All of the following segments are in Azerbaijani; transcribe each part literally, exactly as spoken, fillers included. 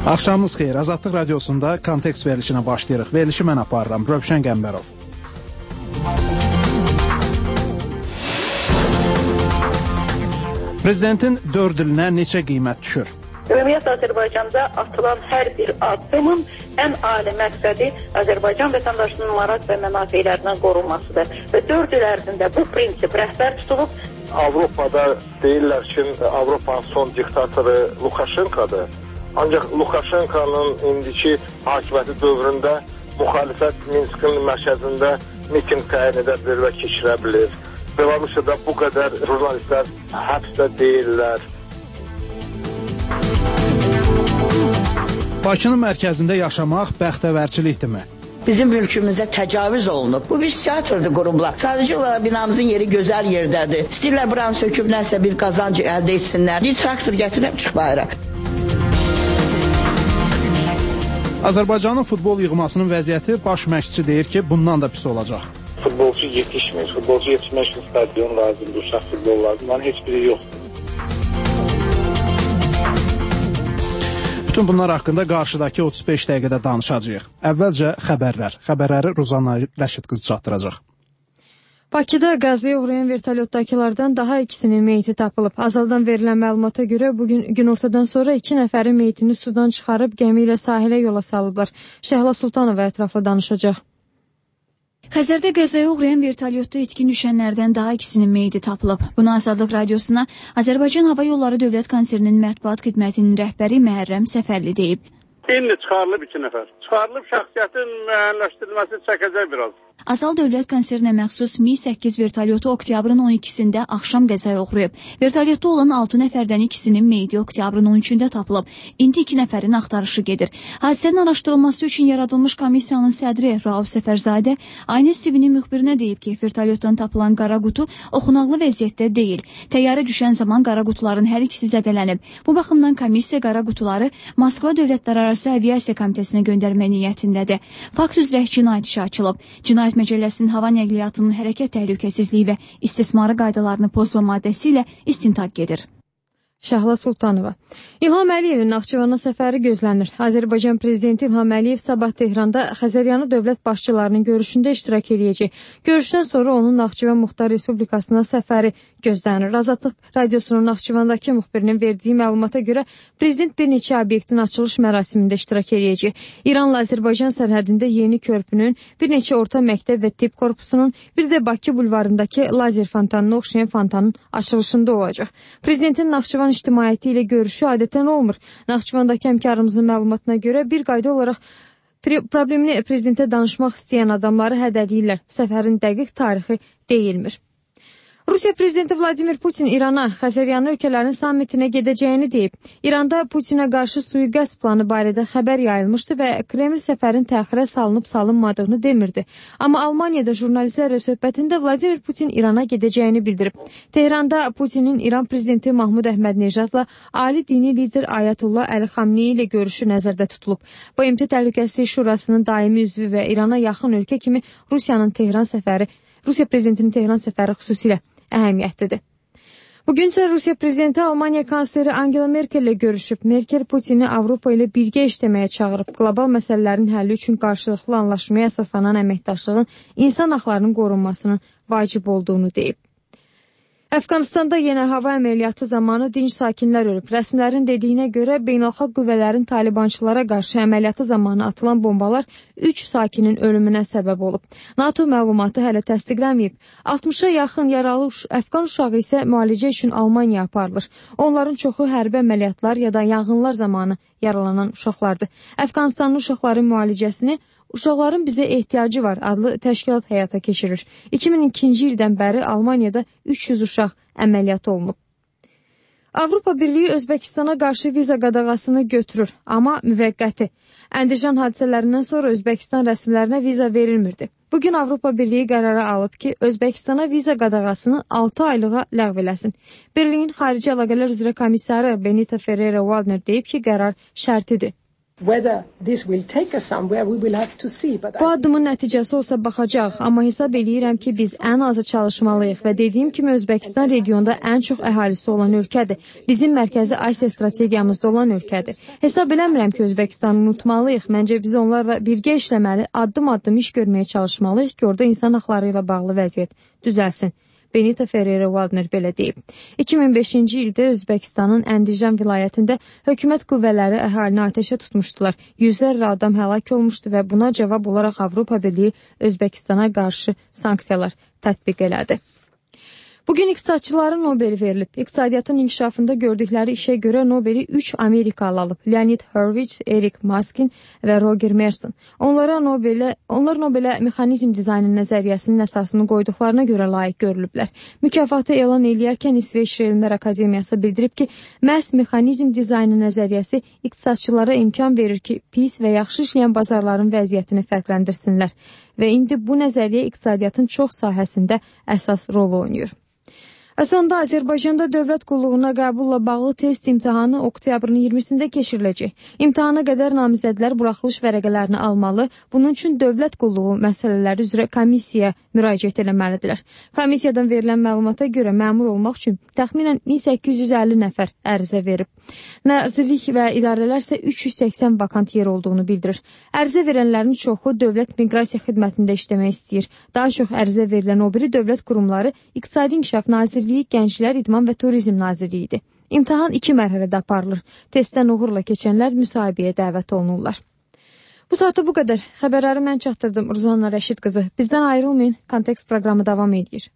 Axşamınız xeyir. Azadlıq radiosunda kontekst verilişinə başlayırıq. Verilişi mən aparıram. Rövşən Qəmbərov. Prezidentin dörd ilinə neçə qiymət düşür? Ümumiyyətlə Azərbaycanda atılan hər bir addımın ən ali məqsədi Azərbaycan vətəndaşının maraq və mənafelərindən qorunmasıdır. Və dörd il ərzində bu prinsip rəhbər tutulub. Avropada deyirlər ki, Avropanın son diktatoru Lukashenko'dur. Ancaq Lukashenko'nun indiki hakimiyyəti dövründə müxalifət Minskin mərkəzində miting təyin edə bilir və keçirə bilir. Belarusiyada bu qədər jurnalistlər həbsdə deyirlər. Bakının mərkəzində yaşamaq bəxtəvərçilikdirmi? Bizim mülkümüzə təcavüz olunub. Bu bir teatrdır qurumlar. Sadəcə olaraq binamızın yeri gözəl yerdədir. İstəyirlər buranı söküb nəsə bir qazanc əldə etsinlər. Bir traktor gətirib çıx bayıra. Azərbaycanın futbol yığmasının vəziyyəti baş məşqçi deyir ki, bundan da pis olacaq. Futbolçu yetişmir. Futbolçu yetişmək üçün stadion lazımdır, uşaq futbol lazım. Bunların heç biri yoxdur. Bütün bunlar haqqında qarşıdakı otuz beş dəqiqədə danışacağıq. Əvvəlcə xəbərlər. Xəbərləri Ruzanna Rəşid qızı çatdıracaq. Bakıda qəzaya uğrayan vertolyotdakılardan daha ikisinin meyiti tapılıb. Azaldan verilən məlumata görə bugün günortadan sonra iki nəfərin meyitini sudan çıxarıb gəmi ilə sahilə yola salıblar. Şəhla Sultanova ətraflı danışacaq. Xəzərdə qəzaya uğrayan vertolyotda itkin düşənlərdən daha ikisinin meyidi tapılıb. Bunu Azadlıq radiosuna Azərbaycan Hava Yolları Dövlət Konserinin mətbuat xidmətinin rəhbəri Məhərrəm Səfərli deyib. İndi çıxarılıb iki nəfər. Çıxarılıb şəxsiyyətin müəyyənləşdirilməsi çəkəcək biraz. Azal Dövlət Konserinə məxsus Mi səkkiz vertolyotu oktyabrın on ikisində axşam qəzaya uğrayıb. Vertolyotda olan altı nəfərdən ikisinin meyidi oktyabrın on üçündə tapılıb. İndi iki nəfərin axtarışı gedir. Hadisənin araşdırılması üçün yaradılmış komissiyanın sədri Rauf Səfərzadə Aynur T V-nin müxbirinə deyib ki, vertolyotdan tapılan qara qutu oxunaqlı vəziyyətdə deyil. Təyyarə düşən zaman qara qutuların hər ikisi zədələnib. Bu baxımdan komissiya qara qutuları Moskva Dövlətlərarası Aviasiya Komitəsinə göndərmə niyyətindədir. Fakt üzrə cinayət işi açılıb. Cinayət Məcəlləsinin hava nəqliyyatının hərəkət təhlükəsizliyi və istismarı qaydalarını pozma maddəsi ilə istintaq gedir. Şəhla Sultanova. İlham Əliyevin Naxçıvana səfəri gözlənir. Azərbaycan prezidenti İlham Əliyev sabah Tehranda Xəzəryanı dövlət başçılarının görüşündə iştirak edəcək. Görüşdən sonra onun Naxçıvan Muxtar Respublikasına səfəri gözlənir. Azadlıq radiosunun Naxçıvandakı müxbirinin verdiyi məlumata görə prezident bir neçə obyektin açılış mərasimində iştirak edəcək. İranla Azərbaycan sərhədində yeni körpünün, bir neçə orta məktəb və tibb korpusunun, bir də Bakı bulvarındakı lazer fontanına oxşayan fontanın açılışında olacaq. Prezidentin Naxçıvan ictimaiyyəti ilə görüşü adətən olmur. Naxçıvandakı həmkarımızın məlumatına görə bir qayda olaraq problemini prezidentə danışmaq istəyən adamları hədələyirlər. Səfərin dəqiq tarixi deyilmir. Rusiya prezidenti Vladimir Putin İrana, Xəzəryanı ölkələrin sammitinə gedəcəyini deyib. İranda Putinə qarşı sui-qəsd planı barədə xəbər yayılmışdı və Kreml səfərin təxirə salınıb salınmadığını demirdi. Amma Almaniyada jurnalistlərlə söhbətində Vladimir Putin İrana gedəcəyini bildirib. Tehranda Putinin İran prezidenti Mahmud Əhmədnejadla ali dini lider Ayətullah Əli Xamneyi ilə görüşü nəzərdə tutulub. B M T Təhlükəsizlik Şurasının daimi üzvü və İrana yaxın ölkə kimi Rusiyanın Tehran səfəri, Rusiya prezidentinin Tehran səfəri xüsusilə əhəmiyyətlidir. Bugün isə Rusiya prezidenti Almaniya kansleri Angela Merkel ilə görüşüb. Merkel Putini Avropa ilə birgə işləməyə çağırıb. Qlobal məsələlərin həlli üçün qarşılıqlı anlaşmaya əsaslanan əməkdaşlığın insan haqlarının qorunmasının vacib olduğunu deyib. Əfqanistanda yenə hava əməliyyatı zamanı dinc sakinlər ölüb. Rəsmilərin dediyinə görə beynəlxalq qüvvələrin talibançılara qarşı əməliyyatı zamanı atılan bombalar üç sakinin ölümünə səbəb olub. NATO məlumatı hələ təsdiqlənməyib. altmışa yaxın yaralı Əfqan uşağı isə müalicə üçün Almaniya aparılır. Onların çoxu hərbi əməliyyatlar ya da yanğınlar zamanı yaralanan uşaqlardır. Əfqanistanın uşaqların müalicəsini Uşaqların bizə ehtiyacı var adlı təşkilat həyata keçirir. iki min ikinci ildən bəri Almaniyada üç yüz uşaq əməliyyat olunub. Avropa Birliyi Özbəkistana qarşı viza qadağasını götürür, amma müvəqqəti. Əndijan hadisələrindən sonra Özbəkistan rəsmilərinə viza verilmirdi. Bugün Avropa Birliyi qərara alıb ki, Özbəkistana viza qadağasını altı aylığa ləğv eləsin. Birliyin xarici əlaqələr üzrə komissarı Benita Ferreira-Waldner deyib ki, qərar şərtidir. Bu addımın nəticəsi olsa baxacaq, amma hesab eləyirəm ki, biz ən azı çalışmalıyıq və dediyim kimi Özbəkistan regionda ən çox əhalisi olan ölkədir. Bizim Mərkəzi Asiya strategiyamızda olan ölkədir. Hesab eləmirəm ki, Özbəkistanı unutmalıyıq. Məncə biz onlarla birgə işləməli, addım-addım iş görməyə çalışmalıyıq ki, orada insan haqları ilə bağlı vəziyyət düzəlsin. Benita Ferreira-Waldner belə deyib. iki min beşinci ildə Özbəkistanın Əndijan vilayətində hökumət qüvvələri əhalini atəşə tutmuşdular. Yüzlərlə adam həlak olmuşdu və buna cavab olaraq Avropa Birliyi Özbəkistana qarşı sanksiyalar tətbiq elədi. Bugün iqtisadçılara Nobel verilib. İqtisadiyyatın inkişafında gördükləri işə görə Nobeli üç Amerikalı alıb. Leonid Hurwitz, Eric Maskin və Roger Merson. Onlara Nobelə, onlar Nobelə mexanizm dizaynı nəzəriyyəsinin əsasını qoyduqlarına görə layiq görülüblər. Mükafatı elan eləyərkən İsveç Elmlər Akademiyası bildirib ki, məhz mexanizm dizaynı nəzəriyyəsi iqtisadçılara imkan verir ki, pis və yaxşı işləyən bazarların vəziyyətini fərqləndirsinlər. Və indi bu nəzəriyyə iqtisadiyyatın çox sahəsində əsas rol oynayır. Sonda Azərbaycanda dövlət qulluğuna qəbulla bağlı test imtahanı oktyabrın iyirmisində keçiriləcək. İmtahana qədər namizədlər buraxılış vərəqələrini almalı, bunun üçün dövlət qulluğu məsələləri üzrə komissiyaya müraciət etməlidirlər. Komissiyadan verilən məlumata görə məmur olmaq üçün təxminən min səkkiz yüz əlli nəfər ərizə verib. Nazirlik və idarələr isə üç yüz səksən vakant yer olduğunu bildirir. Ərizə verənlərin çoxu dövlət miqrasiya xidmətində işləmək istəyir. Daha çox ərizə verilən o biri dövlət qurumları İqtisadi İnkişaf Nazirliyi, Gənclər, İdman və Turizm Nazirliyidir. İmtahan iki mərhələdə aparılır. Testdən uğurla keçənlər müsahibəyə dəvət olunurlar. Bu saata bu qədər. Xəbərləri mən çatdırdım. Ruzanna Rəşid qızı. Bizdən ayrılmayın. Kontekst proqramı davam edir.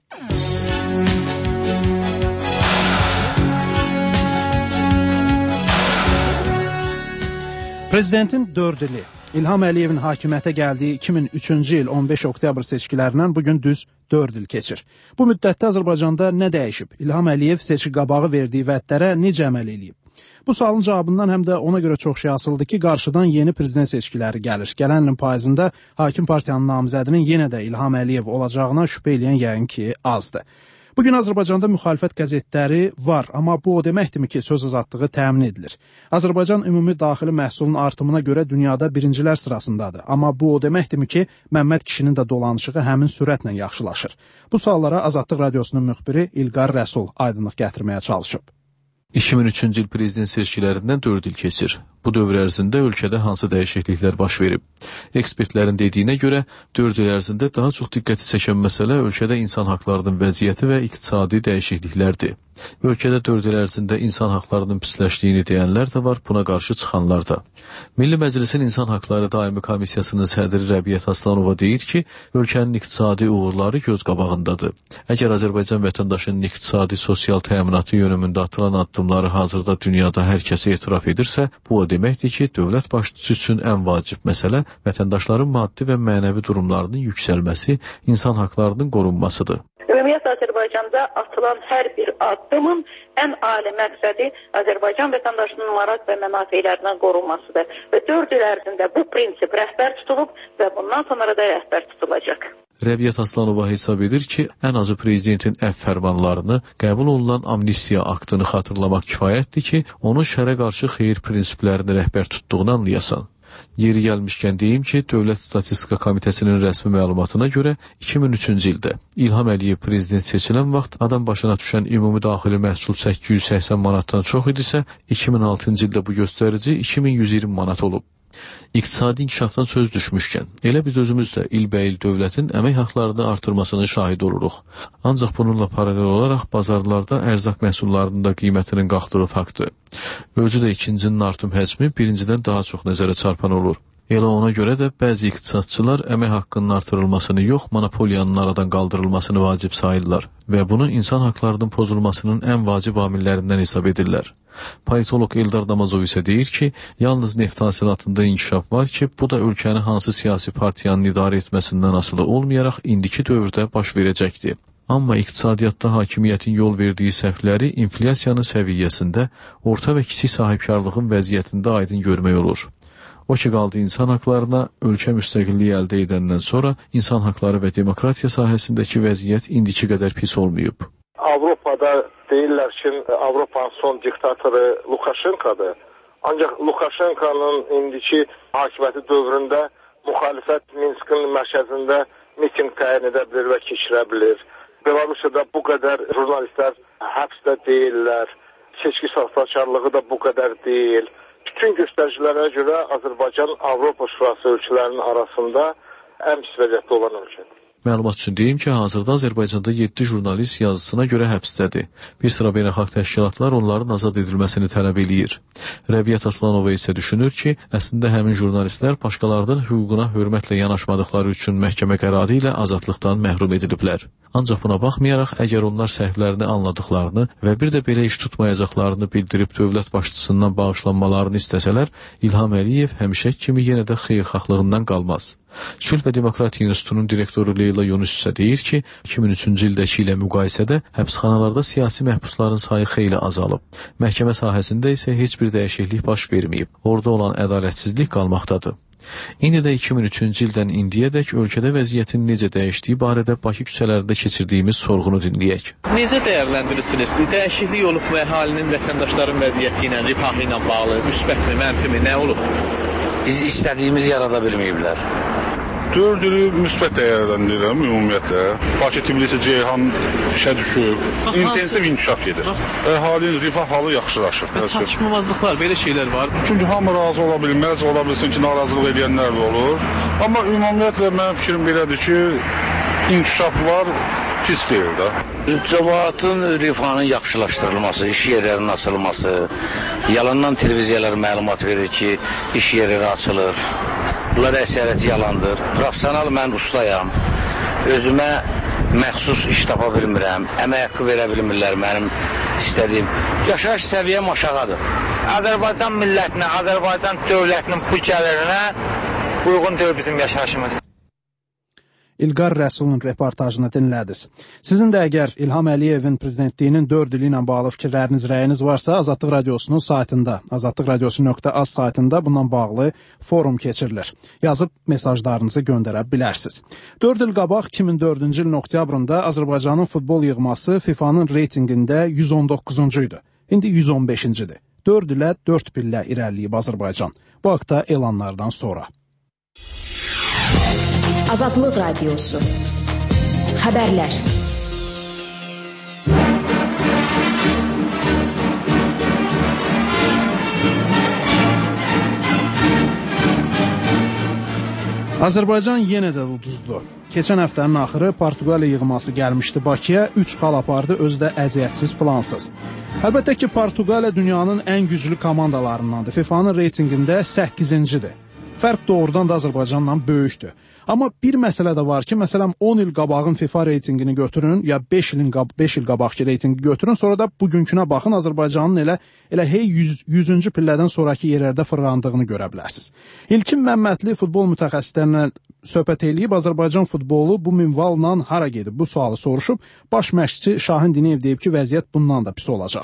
Prezidentin dörd ili İlham Əliyevin hakimiyyətə gəldiyi iki min üçüncü il on beş oktyabr seçkilərindən bugün düz dörd il keçir. Bu müddətdə Azərbaycanda nə dəyişib? İlham Əliyev seçki qabağı verdiyi vədlərə necə əməl eləyib? Bu sualın cavabından həm də ona görə çox şey asıldı ki, qarşıdan yeni prezident seçkiləri gəlir. Gələn ilin payızında hakim partiyanın namizədinin yenə də İlham Əliyev olacağına şübhə eləyən yəqin ki, azdır. Bugün Azərbaycanda müxalifət qəzetləri var, amma bu o deməkdirmi ki, söz azadlığı təmin edilir. Azərbaycan ümumi daxili məhsulun artımına görə dünyada birincilər sırasındadır, amma bu o deməkdirmi ki, Məmməd kişinin də dolanışığı həmin sürətlə yaxşılaşır. Bu suallara Azadlıq Radiosunun müxbiri İlqar Rəsul aydınlıq gətirməyə çalışıb. iki min üçüncü il prezident seçkilərindən dörd il keçir. Bu dövr ərzində ölkədə hansı dəyişikliklər baş verib? Ekspertlərin dediyinə görə dörd il ərzində daha çox diqqəti çəkən məsələ ölkədə insan haqlarının vəziyyəti və iqtisadi dəyişikliklərdir. Ölkədə dörd il ərzində insan haqlarının pisləşdiyini deyənlər də var, buna qarşı çıxanlar da. Milli Məclisin İnsan Haqları Daimi Komissiyasının sədri Rəbiyyət Aslanova deyir ki, ölkənin iqtisadi uğurları göz qabağındadır. Əgər Azərbaycan vətəndaşının iqtisadi sosial təminatı yönümündə atılan addımları hazırda dünyada hər kəsə etiraf edirsə, bu o deməkdir ki, dövlət başçısı üçün ən vacib məsələ vətəndaşların maddi və mənəvi durumlarının yüksəlməsi, insan haqlarının qorunmasıdır. Ümumiyyətlə Azərbaycanda atılan hər bir addımın ən ali məqsədi Azərbaycan vətəndaşının maraq və mənafelərinin qorunmasıdır. Və dörd il ərzində bu prinsip rəhbər tutulub və bundan sonra da rəhbər tutulacaq. Rəbiyyət Aslanova hesab edir ki, ən azı prezidentin əfv fərmanlarını, qəbul olunan amnistiya aktını xatırlamaq kifayətdir ki, onun şərə qarşı xeyir prinsiplərini rəhbər tutduğunu anlayasan. Yeri gəlmişkən deyim ki, Dövlət Statistika Komitəsinin rəsmi məlumatına görə iki min üçüncü ildə İlham Əliyev prezident seçilən vaxt adam başına düşən ümumi daxili məhsul səkkiz yüz səksən manatdan çox idisə, iki min altıncı ildə bu göstərici iki min yüz iyirmi manat olub. İqtisadi inkişafdan söz düşmüşkən, elə biz özümüz də ilbəil dövlətin əmək haqlarını artırmasının şahid oluruq. Ancaq bununla paralel olaraq bazarlarda ərzaq məhsullarının da qiymətinin qalxdığı faktdır. Özü də ikincinin artım həcmi birincidən daha çox nəzərə çarpan olur. Elə ona görə də bəzi iqtisadçılar əmək haqqının artırılmasını yox, monopoliyanın aradan qaldırılmasını vacib sayırlar və bunu insan haqlarının pozulmasının ən vacib amillərindən hesab edirlər. Politolog Eldar Namazov isə deyir ki, yalnız neft hasilatında inkişaf var ki, bu da ölkəni hansı siyasi partiyanın idarə etməsindən asılı olmayaraq indiki dövrdə baş verəcəkdir. Amma iqtisadiyyatda hakimiyyətin yol verdiyi səhvləri inflyasiyanın səviyyəsində, orta və kiçik sahibkarlığın vəziyyətində aydın görmək olur. O ki, qaldı insan haqlarına, ölkə müstəqilliyi əldə edəndən sonra insan haqları və demokratiya sahəsindəki vəziyyət indiki qədər pis olmayıb. Avropada deyirlər ki, Avropanın son diktatoru Lukashenko'dur. Ancaq Lukashenko'nun indiki hakimiyyəti dövründə müxalifət Minskin mərkəzində miting təyin edə bilir və keçirə bilir. Belarusiyada bu qədər jurnalistlər həbsdə deyirlər. Seçki saxtakarlığı da bu qədər deyil. Bütün göstəricilərə görə Azərbaycan Avropa Şurası ölkələrinin arasında ən pis vəziyyətdə olan ölkədir. Məlumat üçün deyim ki, hazırda Azərbaycanda yeddi jurnalist yazısına görə həbsdədir. Bir sıra beynəlxalq təşkilatlar onların azad edilməsini tələb eləyir. Rəbiyyət Aslanova isə düşünür ki, əslində həmin jurnalistlər başqalarının hüququna hörmətlə yanaşmadıqları üçün məhkəmə qərarı ilə azadlıqdan məhrum ediliblər. Ancaq buna baxmayaraq, əgər onlar səhvlərini anladıqlarını və bir də belə iş tutmayacaqlarını bildirib dövlət başçısından bağışlanmalarını istəsələr, İlham Əliyev həmişə kimi yenə də xeyirxahlığından qalmaz. Sülh və Demokratiya İnstitutunun direktoru Leyla Yunus isə deyir ki, iki min üçüncü ildəki ilə müqayisədə həbsxanalarda siyasi məhbusların sayı xeyli azalıb. Məhkəmə sahəsində isə heç bir dəyişiklik baş verməyib. Orada olan ədalətsizlik qalmaqdadır. İndi də iki min üçüncü ildən indiyədək ölkədə vəziyyətin necə dəyişdiyi barədə Bakı küçələrində keçirdiyimiz sorğunu dinləyək. Necə dəyərləndirirsiniz? Dəyişiklik olub və əhalinin, vətəndaşların vəziyyəti ilə, rifahı ilə bağlı, müsbətmi, mənfimi nə olub? Biz istədiyimiz yarada bilməyiblər. dörd ili müsbət dəyərləndirirəm ümumiyyətlə. Bakı, Tbilisi, Ceyhan işə düşüb, intensiv inkişaf gedir. Əhalinin rifah halı yaxşılaşır. Çatışmamazlıqlar, belə şeylər var. Çünki hamı razı ola bilməz, ola bilsin ki, narazılıq edənlər də olur. Amma ümumiyyətlə mənim fikrim belədir ki, inkişaf var, pis deyil də. Cəmaatın rifahının yaxşılaşdırılması, iş yerlərinin açılması, yalandan televiziyalar məlumat verir ki, iş yerləri açılır. Bunlar əsərəti yalandır. Profesional mən ustayam. Özümə məxsus iş tapa bilmirəm. Əmək haqqı verə bilmirlər mənim istədiyim. Yaşayış səviyyəm aşağıdır. Azərbaycan millətinə, Azərbaycan dövlətinin bu gəlirinə uyğun deyil bizim yaşayışımız. İlqar Rəsulun reportajını dinlədiniz. Sizin də əgər İlham Əliyevin prezidentliyinin dörd ili ilə bağlı fikirləriniz, rəyiniz varsa, Azadlıq Radiosunun saytında, azadlıq radiosu nöqtə az saytında bundan bağlı forum keçirilir. Yazıb mesajlarınızı göndərə bilərsiniz. dörd il qabaq iki min dördüncü ilin oktyabrında Azərbaycanın futbol yığması FIFA'nın reytinqində yüz on doqquzuncu idi. İndi yüz on beşincidir. dörd ilə dörd pillə irəliləyib Azərbaycan. Bu haqda elanlardan sonra. Azadlıq Radiosu. Xəbərlər. Azərbaycan yenə də uduzdu. Keçən həftənin axırı Portuqaliya yığması gəlmişdi Bakıya, üç xal apardı, özü də əziyyətsiz filansız. Əlbəttə ki, Portuqaliya dünyanın ən güclü komandalarındandır. FIFA'nın reytinqində səkkizincidir. Fərq doğrudan da Azərbaycanla böyükdür. Amma bir məsələ də var ki, məsələn on il qabağın FIFA reytinqini götürün, ya beş ilin beş il qabaqki reytinqi götürün, sonra da bugünkünə baxın, Azərbaycanın elə elə hey yüzüncü pillədən sonraki yerlərdə fırlandığını görə bilərsiniz. İlkin Məmmədli futbol mütəxəssislərinə söhbət eləyib, Azərbaycan futbolu bu minvalla hara gedib bu sualı soruşub, baş məşqçi Şahin Diniyev deyib ki, vəziyyət bundan da pis olacaq.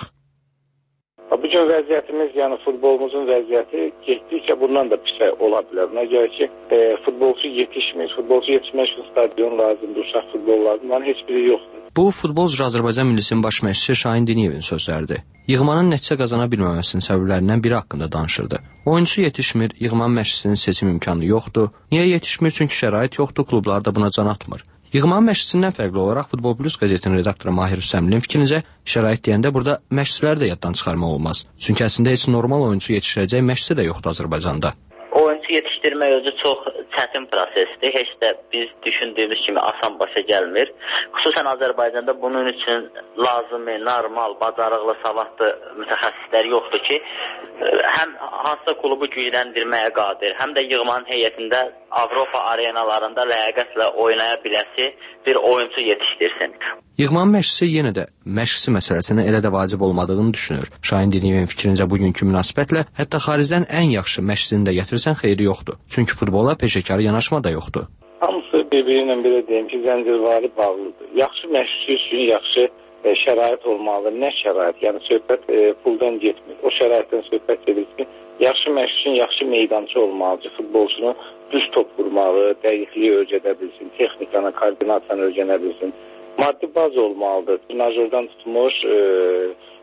Bugün vəziyyətimiz, yəni futbolumuzun vəziyyəti getdikcə bundan da pis ola bilər. Buna görə ki, e, futbolçu yetişmir. Futbolçu yetişmək üçün stadion lazımdır, uşaq futbol lazımdır. Bunların heç biri yoxdur. Bu, futbol üzrə Azərbaycan millisinin baş məşqçisi Şahin Diniyevin sözləridir. Yığmanın nəticə qazana bilməməsinin səbəblərindən biri haqqında danışırdı. Oyunçu yetişmir, yığman məşqçisinin seçim imkanı yoxdur. Niyə yetişmir? Çünki şərait yoxdur, klublar da buna can atmır. Yığmanın məşqçisindən fərqli olaraq Futbol Plus qəzetinin redaktoru Mahir Hüsəmlinin fikrincə, şərait deyəndə burada məşqçiləri də yaddan çıxarmaq olmaz. Çünki əslində heç normal oyunçu yetişdirəcək məşqçi də yoxdur Azərbaycanda. Oyunçu yetişdirmək özü çox çətin prosesdir. Heç də biz düşündüyümüz kimi asan başa gəlmir. Xüsusən Azərbaycanda bunun üçün lazımi, normal, bacarıqlı, savadlı mütəxəssislər yoxdur ki, həm hansısa klubu gücləndirməyə qadir, həm də yığmanın heyətində Avropa arenalarında ləyaqətlə oynaya biləsi bir oyunçu yetişdirsin. Yığmanın məşqçisi yenə də məşqçi məsələsinin elə də vacib olmadığını düşünür. Şahin Diniyevin fikrincə bugünkü münasibətlə hətta xaricdən ən yaxşı məşqçini də gətirsən xeyri yoxdur. Çünki futbola peşəkar yanaşma da yoxdur. Hamısı bir-birinə belə deyim ki, zəncirvari bağlıdır. Yaxşı məşqçi üçün yaxşı e, şərait olmalıdır. Nə şərait? Yəni söhbət e, puldan getmir. O şəraitdən söhbət edir ki, yaxşı məşqçi üçün yaxşı meydançı olmalıdır. Futbolçunu düz top vurmalı, dəqiqliyi öyrədə bilsin, texnikanı, koordinasiyanı öyrənə bilsin. Maddi baz olmalıdır. Trenajördən tutmuş, e,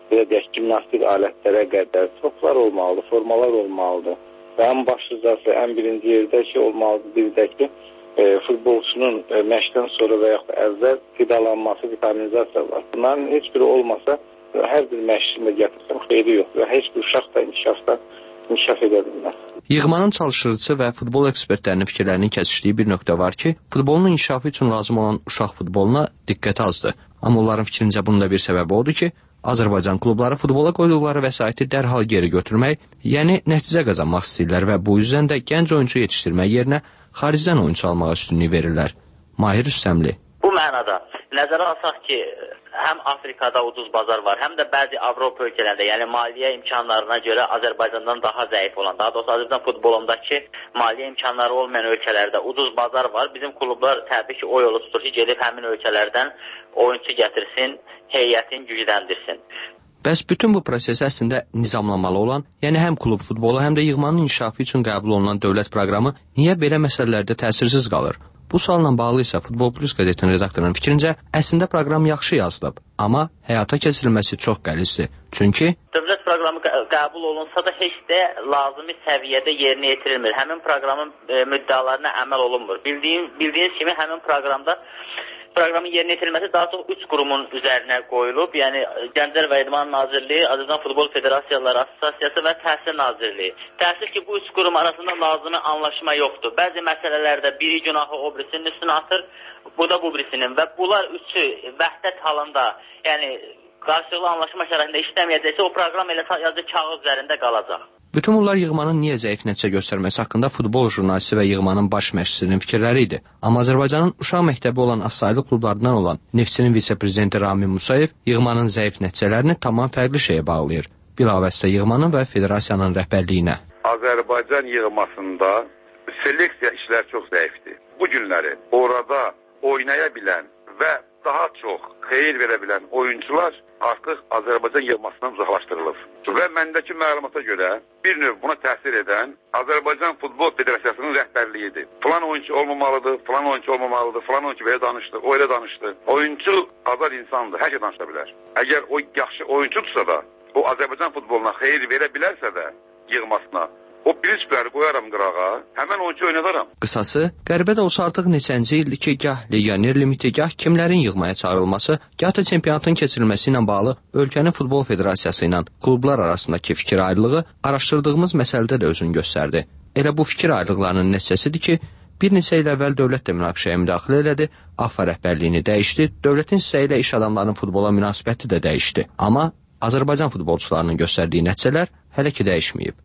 belə deyək, gimnastik alətlərə qədər çoxlar olmalıdır, formalar olmalıdır. Və ən başlıcası, ən birinci yerdə ki, olmalıdır, bir də ki, e, futbolçunun e, məşqdən sonra və yaxud da əvvəl qidalanması, vitaminizasiya var. Bunların heç biri olmasa, hər bir məşqini də gətirsən xeyri yoxdur və heç bir uşaq da inkişafda inkişaf edə bilməz. Yığmanın çalışdırıcısı və futbol ekspertlərinin fikirlərinin kəsişdiyi bir nöqtə var ki, futbolun inkişafı üçün lazım olan uşaq futboluna diqqət azdır. Amma onların fikrincə bunun da bir səbəbi odur ki, Azərbaycan klubları futbola qoyduqları vəsaiti dərhal geri götürmək, yəni nəticə qazanmaq istəyirlər və bu yüzdən də gənc oyuncu yetişdirmək yerinə xaricdən oyuncu almağa üstünlük verirlər. Mahir Rüstəmli. Bu mənada nəzərə alsaq ki, həm Afrikada ucuz bazar var, həm də bəzi Avropa ölkələrində, yəni maliyyə imkanlarına görə Azərbaycandan daha zəif olan, daha doğrusu Azərbaycan futbolundakı maliyyə imkanları olmayan ölkələrdə ucuz bazar var. Bizim klublar təbii ki, o yolu tutur ki, gedib həmin ölkələrdən oyuncu gətirsin, heyətin gücləndirsin. Bəs bütün bu proses əslində nizamlamalı olan, yəni həm klub futbolu, həm də yığmanın inkişafı üçün qəbul olunan dövlət proqramı niyə belə məsələlərdə təsirsiz qalır? Bu sualla bağlı isə Futbol Plus qəzetinin redaktorunun fikrincə, əslində proqram yaxşı yazılıb, amma həyata keçirilməsi çox qəlizdir. Çünki dövlət proqramı qəbul olunsa da heç də lazımi səviyyədə yerinə yetirilmir. Həmin proqramın e, müddəalarına əməl olunmur. Bildiyiniz, bildiyiniz kimi həmin proqramda proqramın yerinə yetirilməsi daha çox üç qurumun üzərinə qoyulub. Yəni Gənclər və İdman Nazirliyi, Azərbaycan Futbol Federasiyaları Assosiasiyası və Təhsil Nazirliyi. Təəssüf ki, bu üç qurum arasında lazımi anlaşma yoxdur. Bəzi məsələlərdə biri günahı o birisinin üstünə atır, bu da bu birisinin və bunlar üçü vəhdət halında, yəni qarşılıqlı anlaşma şəraitində işləməyəcəksə, o proqram elə sadəcə kağız üzərində qalacaq. Bütün bunlar yığmanın niyə zəif nəticə göstərməsi haqqında futbol jurnalisti və yığmanın baş məşqçisinin fikirləri idi. Amma Azərbaycanın uşaq məktəbi olan azsaylı klublarından olan Neftçinin vitse-prezidenti Ramin Musayev yığmanın zəif nəticələrini tamam fərqli şeyə bağlayır. Bilavasitə yığmanın və federasiyanın rəhbərliyinə. Azərbaycan yığmasında seleksiya işləri çox zəifdir. Bu günləri orada oynaya bilən və daha çox xeyir verə bilən oyuncular artıq Azərbaycan yığmasından uzaqlaşdırılır. Və məndəki məlumata görə bir növ buna təsir edən Azərbaycan Futbol Federasiyasının rəhbərliyidir. Falan oyuncu olmamalıdır, falan oyuncu olmamalıdır, falan oyuncu belə danışdı, o elə danışdı. Oyuncu azad insandır, hər şey danışa bilər. Əgər o yaxşı oyuncudursa da, o Azərbaycan futboluna xeyir verə bilərsə də yığmasına, o prinsipləri qoyaram qırağa, həmən oyuncu oynadaram. Qısası, qəribə də olsa artıq neçənci ildir ki, gah legioner limiti, gah kimlərin yığmaya çağırılması, gah da çempionatın keçirilməsi ilə bağlı ölkənin futbol federasiyası ilə klublar arasındakı fikir ayrılığı araşdırdığımız məsələdə də özünü göstərdi. Elə bu fikir ayrılıqlarının nəticəsidir ki, bir neçə il əvvəl dövlət də münaqişəyə müdaxilə elədi, A F A rəhbərliyini dəyişdi, dövlətin hissə ilə iş adamlarının futbola münasibəti də dəyişdi. Amma Azərbaycan futbolçularının göstərdiyi nəticələr hələ ki dəyişməyib.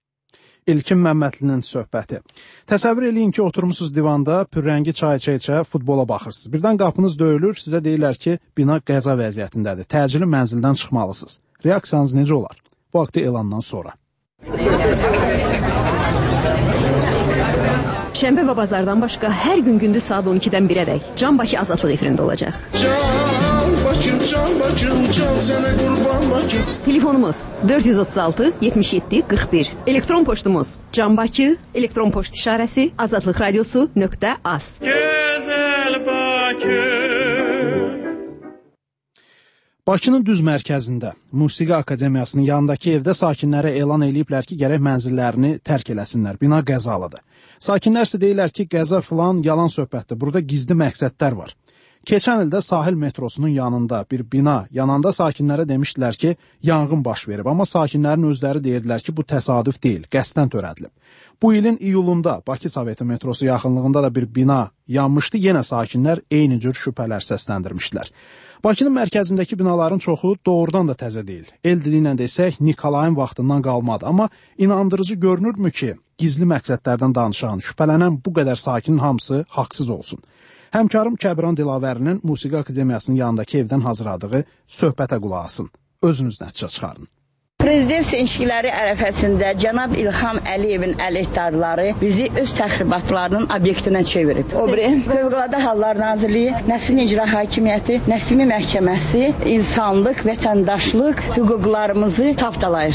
İlkin Məmmədlinin söhbəti. Təsəvvür eləyin ki, oturmusunuz divanda, pürrəngi çay içə-içə futbola baxırsınız. Birdən qapınız döyülür, sizə deyirlər ki, bina qəza vəziyyətindədir. Təcili mənzildən çıxmalısınız. Reaksiyanız necə olar? Bu haqda elandan sonra. Şənbə və bazardan başqa hər gün gündüz saat on ikidən birədək Can Bakı Azadlıq efirində olacaq. Can Bakım, Can Bakım, can sənə qurban Bakım. Telefonumuz dörd yüz otuz altı yetmiş yeddi qırx bir. Elektron poçtumuz Can Bakı, elektron poçt işarəsi azadlıq radiosu nöqtə az. Gözəl Bakı. Bakının düz mərkəzində Musiqi Akademiyasının yanındakı evdə sakinlərə elan eləyiblər ki, gərək mənzillərini tərk eləsinlər. Bina qəzalıdır. Sakinlər isə deyirlər ki, qəza filan yalan söhbətdir. Burada gizli məqsədlər var. Keçən ildə sahil metrosunun yanında bir bina yananda sakinlərə demişdilər ki, yanğın baş verib. Amma sakinlərin özləri deyirdilər ki, bu təsadüf deyil, qəsdən törədilib. Bu ilin iyulunda Bakı Soveti metrosu yaxınlığında da bir bina yanmışdı. Yenə sakinlər eyni cür şübhələr səsləndirmişdilər. Bakının mərkəzindəki binaların çoxu doğrudan da təzə deyil. El dili ilə desək, Nikolayın vaxtından qalmadı. Amma inandırıcı görünürmü ki, gizli məqsədlərdən danışan, şübhələnən bu qədər sakinin hamısı haqsız olsun. Həmkarım Kəbran Dilavərinin Musiqi Akademiyasının yanındakı evdən hazırladığı söhbətə qulaq asın. Özünüz nəticə çıxarın. Prezident seçkiləri ərəfəsində cənab İlham Əliyevin əleyhdarları bizi öz təxribatlarının obyektinə çevirib. O biri Fövqəladə Hallar Nazirliyi, Nəsim İcra Hakimiyyəti, Nəsimi Məhkəməsi insanlıq, vətəndaşlıq hüquqlarımızı tapdalayır.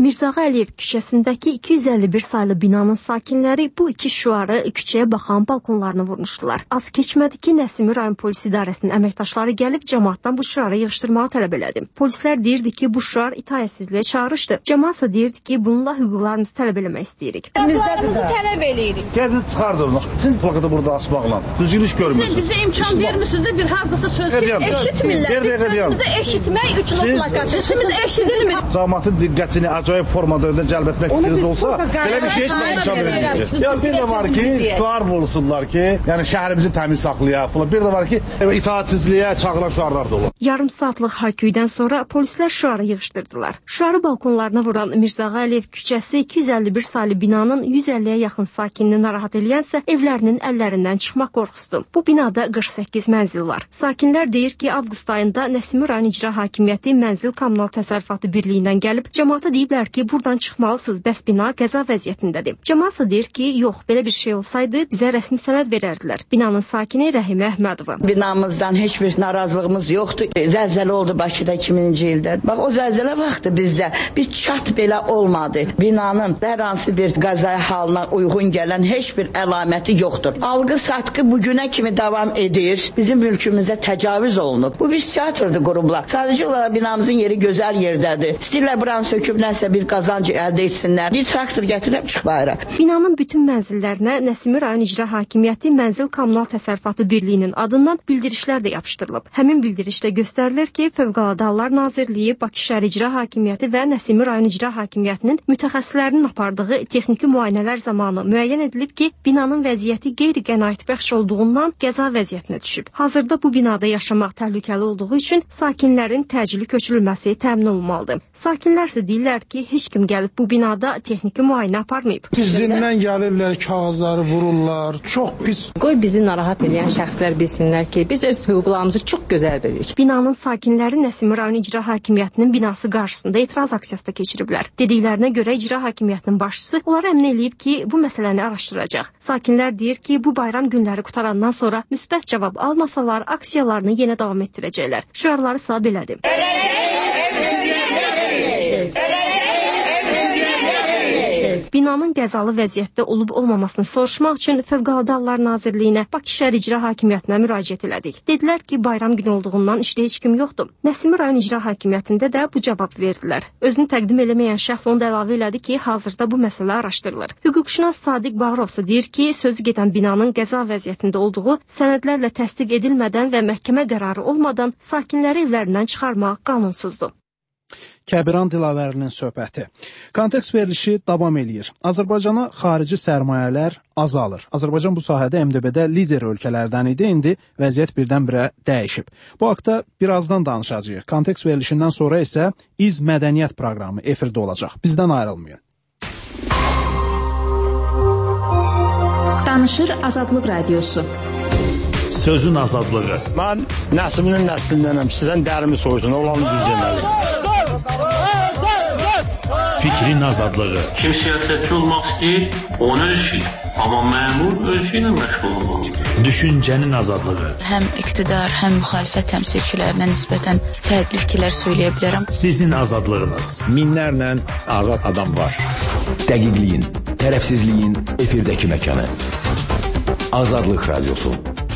Mirzağa Əliyev küçəsindəki iki yüz əlli bir saylı binanın sakinləri bu iki şüarı küçəyə baxan balkonlarına vurmuşdular. Az keçmədi ki, Nəsimi rayon polis idarəsinin əməkdaşları gəlib cəmaatdan bu şüarı yığışdırmağı tələb elədi. Polislər deyirdi ki, bu şüar itaətsizliyə çağırışdır. Cəmaat ise deyirdi ki, bununla hüquqlarımızı tələb eləmək istəyirik. Hüquqlarımızı tələb eləyirik. Gəzin çıxardın. Siz plakatı burada asmaqla. Düzgün iş görmürsünüz. Siz bizə imkan vermirsiniz de bir hardasa söz eşitmirlər. Sözümüzü eşitmək üçün o plakat. Sözümüz eşidilmir. Cəmaatın diqqətini acayip formada öndən cəlb etmək fikriniz olsa, belə bir şey heç mən imkan verməyəcək. Ya bir də var ki, şüar vurulsunlar ki, yəni şəhərimizi təmiz saxlayaq falan. Bir də var ki, itaatsizliyə çağıran şüarlar da olur. Yarım saatlıq hayküydən sonra polislər şüarı yığışdırdılar. Şüarı balkonlarına vuran Mirzağa Əliyev küçəsi iki yüz əlli bir saylı binanın yüz əlliyə yaxın sakinini narahat eləyənsə evlərinin əllərindən çıxmaq qorxusudur. Bu binada qırx səkkiz mənzil var. Sakinlər deyir ki, avqust ayında Nəsimi rayon icra hakimiyyəti Mənzil Kommunal Təsərrüfatı Birliyindən gəlib cəmaata deyiblər ki, buradan çıxmalısınız, bəs bina qəza vəziyyətindədir. Cəmaat deyir ki, yox, belə bir şey olsaydı bizə rəsmi sənəd verərdilər. Binanın sakini Rəhimə Əhmədova. Binamızdan heç bir narazılığımız yoxdur. Zəlzələ oldu Bakıda iki minci ildə. Bax o zəlzələ vaxtı bizdə bir çat belə olmadı. Binanın hər hansı bir qəza halına uyğun gələn heç bir əlaməti yoxdur. Alqı satqı bugünə kimi davam edir. Bizim mülkümüzə təcavüz olunub. Bu bir teatrdır qurublar. Sadəcə olaraq binamızın yeri gözəl yerdədir. İstəyirlər buranı söküb nəsə bir qazancı əldə etsinlər. Bir traktor gətirib çıx bayıra. Binanın bütün mənzillərinə Nəsimi rayon icra hakimiyyəti Mənzil Kommunal Təsərrüfatı Birliyinin adından bildirişlər də yapışdırılıb. Həmin bildirişdə göstərilir ki, Fövqəladə Hallar Nazirliyi, Bakı şəhər icra hakimiyyəti və Nəsimi rayon icra hakimiyyətinin mütəxəssislərinin apardığı texniki müayinələr zamanı müəyyən edilib ki, binanın vəziyyəti qeyri-qənaətbəxş olduğundan qəza vəziyyətinə düşüb. Hazırda bu binada yaşamaq təhlükəli olduğu üçün sakinlərin təcili köçürülməsi təmin olunmalıdır. Sakinlər isə deyirlər ki, heç kim gəlib bu binada texniki müayinə aparmayıb. Bizdən gəlirlər, kağızları vururlar, çox pis. Qoy bizi narahat edən şəxslər bilsinlər ki, biz öz hüquqlarımızı çox gözəl bilirik. Binanın sakinləri Nəsimi rayon icra hakimiyyətinin binası qarşısında etiraz aksiyası da keçiriblər. Dediklərinə görə icra hakimiyyətinin başçısı onları əmin eləyib ki, bu məsələni araşdıracaq. Sakinlər deyir ki, bu bayram günləri qutarandan sonra müsbət cavab almasalar aksiyalarını yenə davam etdirəcəklər. Şüarları sağ belədir. Binanın qəzalı vəziyyətdə olub olmamasını soruşmaq üçün Fövqəladə Hallar Nazirliyinə, Bakı şəhər icra hakimiyyətinə müraciət elədik. Dedilər ki, bayram günü olduğundan işdə heç kim yoxdur. Nəsimi rayon icra hakimiyyətində də bu cavab verdilər. Özünü təqdim eləməyən şəxs onu da əlavə elədi ki, hazırda bu məsələ araşdırılır. Hüquqşünas Sadiq Bağırov deyir ki, sözü gedən binanın qəza vəziyyətində olduğu sənədlərlə təsdiq edilmədən və məhkəmə qərarı olmadan sakinləri evlərindən çıxarmaq qanunsuzdur. Kəbiran Dilavərinin söhbəti. Kontekst verilişi davam eləyir. Azərbaycana xarici sərmayələr azalır. Azərbaycan bu sahədə M D B-də lider ölkələrdən idi, indi vəziyyət birdən-birə dəyişib. Bu haqda birazdan danışacağıq. Kontekst verilişindən sonra isə İz Mədəniyyət proqramı efirdə olacaq. Bizdən ayrılmayın. Danışır Azadlıq Radiosu. Sözün azadlığı. Mən Nəsiminin nəslindənəm. Sizdən dərimi soysun, olanı düz deməli. Fikrin azadlığı. Kim siyasətçi olmaq istəyir, onun öz işi. Amma məmur öz işi ilə məşğul olmalıdır. Düşüncənin azadlığı. Həm iqtidar, həm müxalifət təmsilçilərinə nisbətən fərqli fikirlər söyləyə bilərəm. Sizin azadlığınız. Minlərlə azad adam var. Dəqiqliyin, tərəfsizliyin efirdəki məkanı. Azadlıq Radiosu.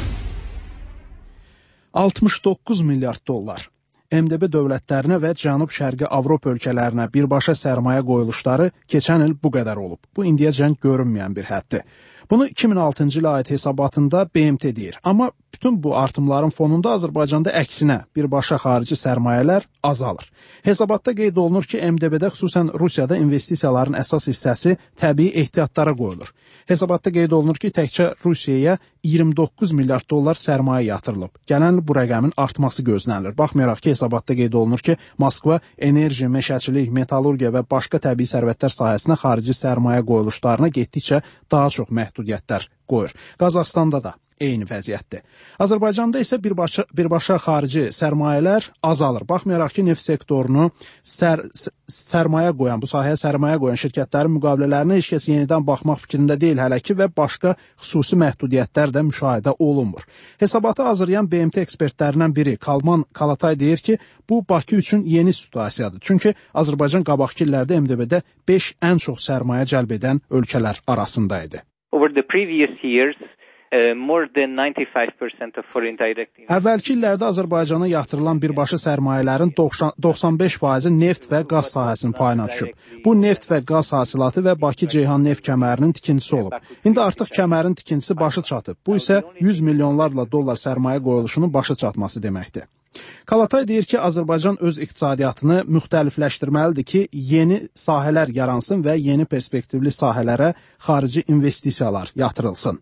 altmış doqquz milyard dollar. M D B dövlətlərinə və Cənub-Şərqi Avropa ölkələrinə birbaşa sərmayə qoyuluşları keçən il bu qədər olub. Bu indiyəcən görünməyən bir həddir. Bunu iki min altıncı ilə aid hesabatında B M T deyir. Amma bütün bu artımların fonunda Azərbaycanda əksinə birbaşa xarici sərmayələr azalır. Hesabatda qeyd olunur ki, M D B-də xüsusən Rusiyada investisiyaların əsas hissəsi təbii ehtiyatlara qoyulur. Hesabatda qeyd olunur ki, təkcə Rusiyaya iyirmi doqquz milyard dollar sərmayə yatırılıb. Gələn il bu rəqəmin artması gözlənilir. Baxmayaraq ki, hesabatda qeyd olunur ki, Moskva enerji, meşəçilik, metallurgiya və başqa təbii sərvətlər sahəsinə xarici sərmayə qoyuluşlarına getdikcə daha çox məhdudiyyətlər qoyur. Qazaxstanda da eyni vəziyyətdir. Azərbaycanda isə birbaşa, birbaşa xarici sərmayələr azalır. Baxmayaraq ki, neft sektorunu sər, sərmayə qoyan, bu sahəyə sərmayə qoyan şirkətlərin müqavilələrinə heç kəs yenidən baxmaq fikrində deyil hələ ki və başqa xüsusi məhdudiyyətlər də müşahidə olunmur. Hesabatı hazırlayan B M T ekspertlərindən biri Kalman Kalatay deyir ki, bu Bakı üçün yeni situasiyadır. Çünki Azərbaycan qabaqki illərdə M D B-də beş ən çox sərmayə cəlb edən ölkələr arasında idi. Over the previous years, uh, more than ninety-five percent of foreign direct Əvvəlki illərdə Azərbaycana yatırılan birbaşa sərmayələrin doxsan beş faizi neft və qaz sahəsinin payına düşüb. Bu neft və qaz hasilatı və Bakı-Ceyhan neft kəmərinin tikintisi olub. İndi artıq kəmərin tikintisi başı çatıb. Bu isə yüz milyonlarla dollar sərmayə qoyuluşunun başı çatması deməkdir. Kalatay deyir ki, Azərbaycan öz iqtisadiyyatını müxtəlifləşdirməlidir ki, yeni sahələr yaransın və yeni perspektivli sahələrə xarici investisiyalar yatırılsın.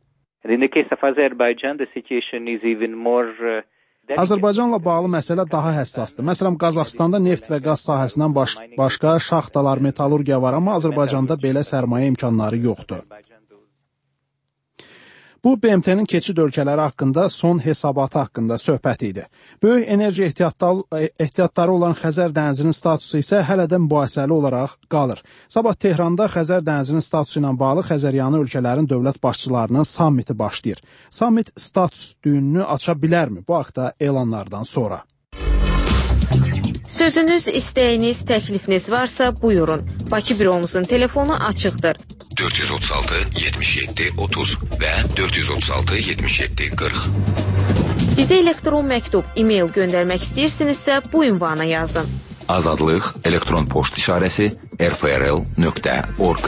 Azərbaycanla bağlı məsələ daha həssasdır. Məsələn, Qazaxstanda neft və qaz sahəsindən baş, başqa şaxtalar, metalurgiya var, amma Azərbaycanda belə sərmayə imkanları yoxdur. Bu, B M T-nin keçid ölkələri haqqında son hesabatı haqqında söhbət idi. Böyük enerji ehtiyatları olan Xəzər dənizinin statusu isə hələ də mübahisəli olaraq qalır. Sabah Tehranda Xəzər dənizinin statusu ilə bağlı Xəzəryanı ölkələrin dövlət başçılarının sammiti başlayır. Sammit status düyününü aça bilərmi? Bu haqda elanlardan sonra. Sözünüz, istəyiniz, təklifiniz varsa buyurun. Bakı büromuzun telefonu açıqdır. dörd yüz otuz altı yetmiş yeddi otuz və dörd yüz otuz altı yetmiş yeddi qırx. Bizə elektron məktub, e-mail göndərmək istəyirsinizsə bu ünvana yazın. Azadlıq elektron poçt işarəsi r f r l nöqtə org.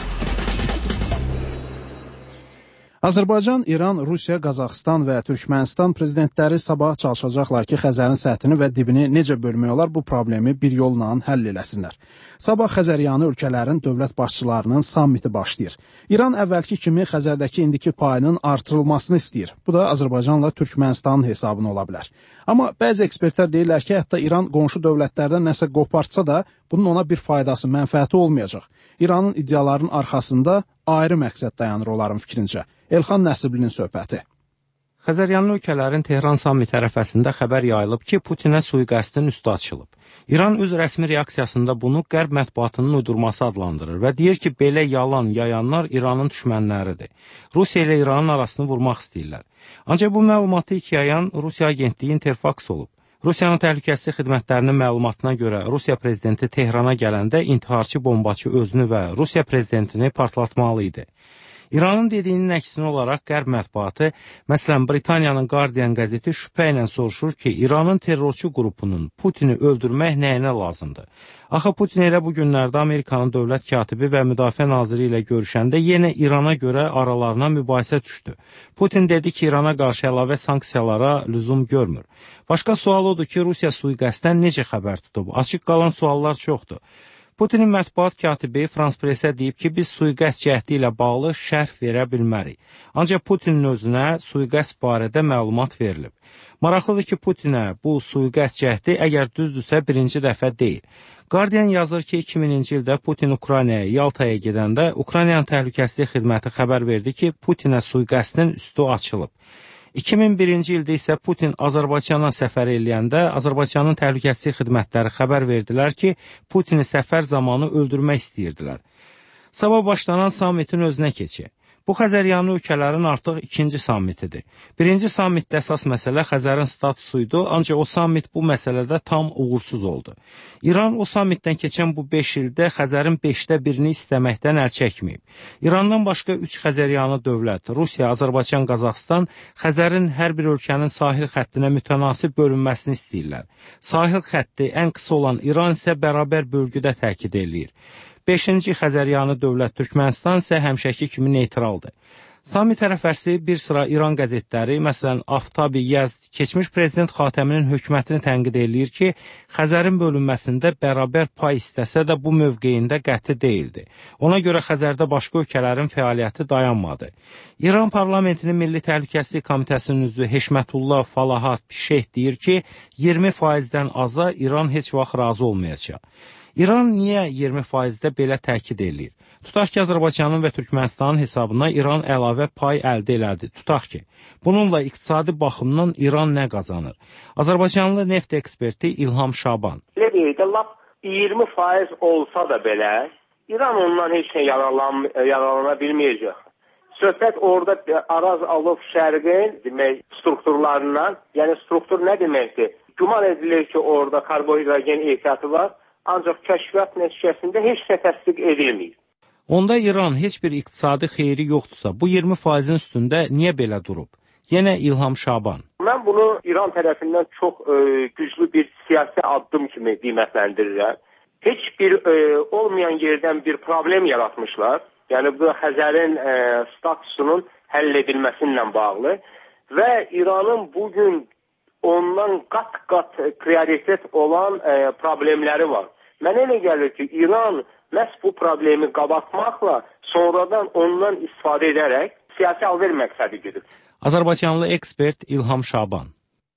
Azərbaycan, İran, Rusiya, Qazaxstan və Türkmənistan prezidentləri sabah çalışacaqlar ki, Xəzərin səthini və dibini necə bölmək olar bu problemi bir yolla həll eləsinlər. Sabah Xəzəryanı ölkələrin dövlət başçılarının sammiti başlayır. İran əvvəlki kimi Xəzərdəki indiki payının artırılmasını istəyir. Bu da Azərbaycanla Türkmənistanın hesabına ola bilər. Amma bəzi ekspertlər deyirlər ki, hətta İran qonşu dövlətlərdən nəsə qopartsa da, bunun ona bir faydası, mənfəəti olmayacaq. İranın iddialarının arxasında ayrı məqsəd dayanır onların fikrincə. Elxan Nəsiblinin söhbəti. Xəzəryanlı ölkələrin Tehran sammiti ərəfəsində xəbər yayılıb ki, Putinə sui-qəsdin üstü açılıb. İran öz rəsmi reaksiyasında bunu qərb mətbuatının uydurması adlandırır və deyir ki, belə yalan yayanlar İranın düşmənləridir. Rusiya ilə İranın arasını vurmaq istəyirlər. Ancaq bu məlumatı iki yayan Rusiya agentliyi Interfax olub. Rusiyanın təhlükəsizlik xidmətlərinin məlumatına görə Rusiya prezidenti Tehrana gələndə intiharçı bombaçı özünü və Rusiya prezidentini partlatmalı idi. İranın dediyinin əksinə olaraq qərb mətbuatı, məsələn, Britaniyanın Guardian qəzeti şübhə ilə soruşur ki, İranın terrorçu qrupunun Putini öldürmək nəyinə lazımdır? Axı Putin elə bu günlərdə Amerikanın dövlət katibi və müdafiə naziri ilə görüşəndə yenə İrana görə aralarına mübahisə düşdü. Putin dedi ki, İrana qarşı əlavə sanksiyalara lüzum görmür. Başqa sual odur ki, Rusiya sui-qəsddən necə xəbər tutub? Açıq qalan suallar çoxdur. Putinin mətbuat katibi Frans Presə deyib ki, biz sui-qəsd cəhdi ilə bağlı şərh verə bilmərik. Ancaq Putinin özünə sui-qəsd barədə məlumat verilib. Maraqlıdır ki, Putinə bu sui-qəsd cəhdi əgər düzdürsə birinci dəfə deyil. Guardian yazır ki, iki mininci ildə Putin Ukraynaya, Yaltaya gedəndə Ukraynaның təhlükəsizlik xidməti xəbər verdi ki, Putinə sui-qəsdin üstü açılıb. iki min birinci ildə isə Putin Azərbaycana səfər eləyəndə Azərbaycanın təhlükəsizlik xidmətləri xəbər verdilər ki, Putini səfər zamanı öldürmək istəyirdilər. Sabah başlanan sammitin özünə keçək. Bu Xəzəryanı ölkələrin artıq ikinci sammitidir. Birinci sammitdə əsas məsələ Xəzərin statusuydu, ancaq o sammit bu məsələdə tam uğursuz oldu. İran o sammitdən keçən bu beş ildə Xəzərin beşdə birini istəməkdən əl çəkməyib. İrandan başqa üç Xəzəryanı dövlət, Rusiya, Azərbaycan, Qazaxstan, Xəzərin hər bir ölkənin sahil xəttinə mütənasib bölünməsini istəyirlər. Sahil xətti ən qısa olan İran isə bərabər bölgüdə təkid eləyir. Beşinci Xəzəryanı dövlət Türkmənistan isə həmişəki kimi neytraldır. Sammit ərəfəsi bir sıra İran qəzetləri, məsələn, Aftabi Yazd, keçmiş prezident Xatəminin hökumətini tənqid eləyir ki, Xəzərin bölünməsində bərabər pay istəsə də bu mövqeyində qəti deyildi. Ona görə Xəzərdə başqa ölkələrin fəaliyyəti dayanmadı. İran parlamentinin Milli Təhlükəsizlik Komitəsinin üzvü Heşmətullah Falahat Şeyh deyir ki, iyirmi faizdən aza İran heç vaxt razı olmayacaq. İran niyə iyirmi faizdə belə təkid eləyir? Tutaq ki, Azərbaycanın və Türkmənistanın hesabına İran əlavə pay əldə elədi. Tutaq ki, bununla iqtisadi baxımdan İran nə qazanır? Azərbaycanlı neft eksperti İlham Şaban. Elə deyək də, lap iyirmi faiz olsa da belə, İran ondan heç şey yaralan, yaralana bilməyəcək. Söhbət orada Araz alıb şərqin demək, strukturlarından, yəni struktur nə deməkdir? Güman edilir ki, orada karbohidrogen ehtiyatı var, ancaq kəşfiyyat nəticəsində heç nə təsdiq edilməyir. Onda İran heç bir iqtisadi xeyri yoxdursa, bu iyirmi faizin üstündə niyə belə durub? Yenə İlham Şaban. Mən bunu İran tərəfindən çox e, güclü bir siyasi addım kimi qiymətləndirirəm. Heç bir e, olmayan yerdən bir problem yaratmışlar. Yəni bu Xəzərin e, statusunun həll edilməsinlə bağlı və İranın bugün ondan qat-qat prioritet olan e, problemləri var. Mənə elə gəlir ki, İran məhz bu problemi qabatmaqla sonradan ondan istifadə edərək siyasi alver məqsədi güdür. Azərbaycanlı ekspert İlham Şaban.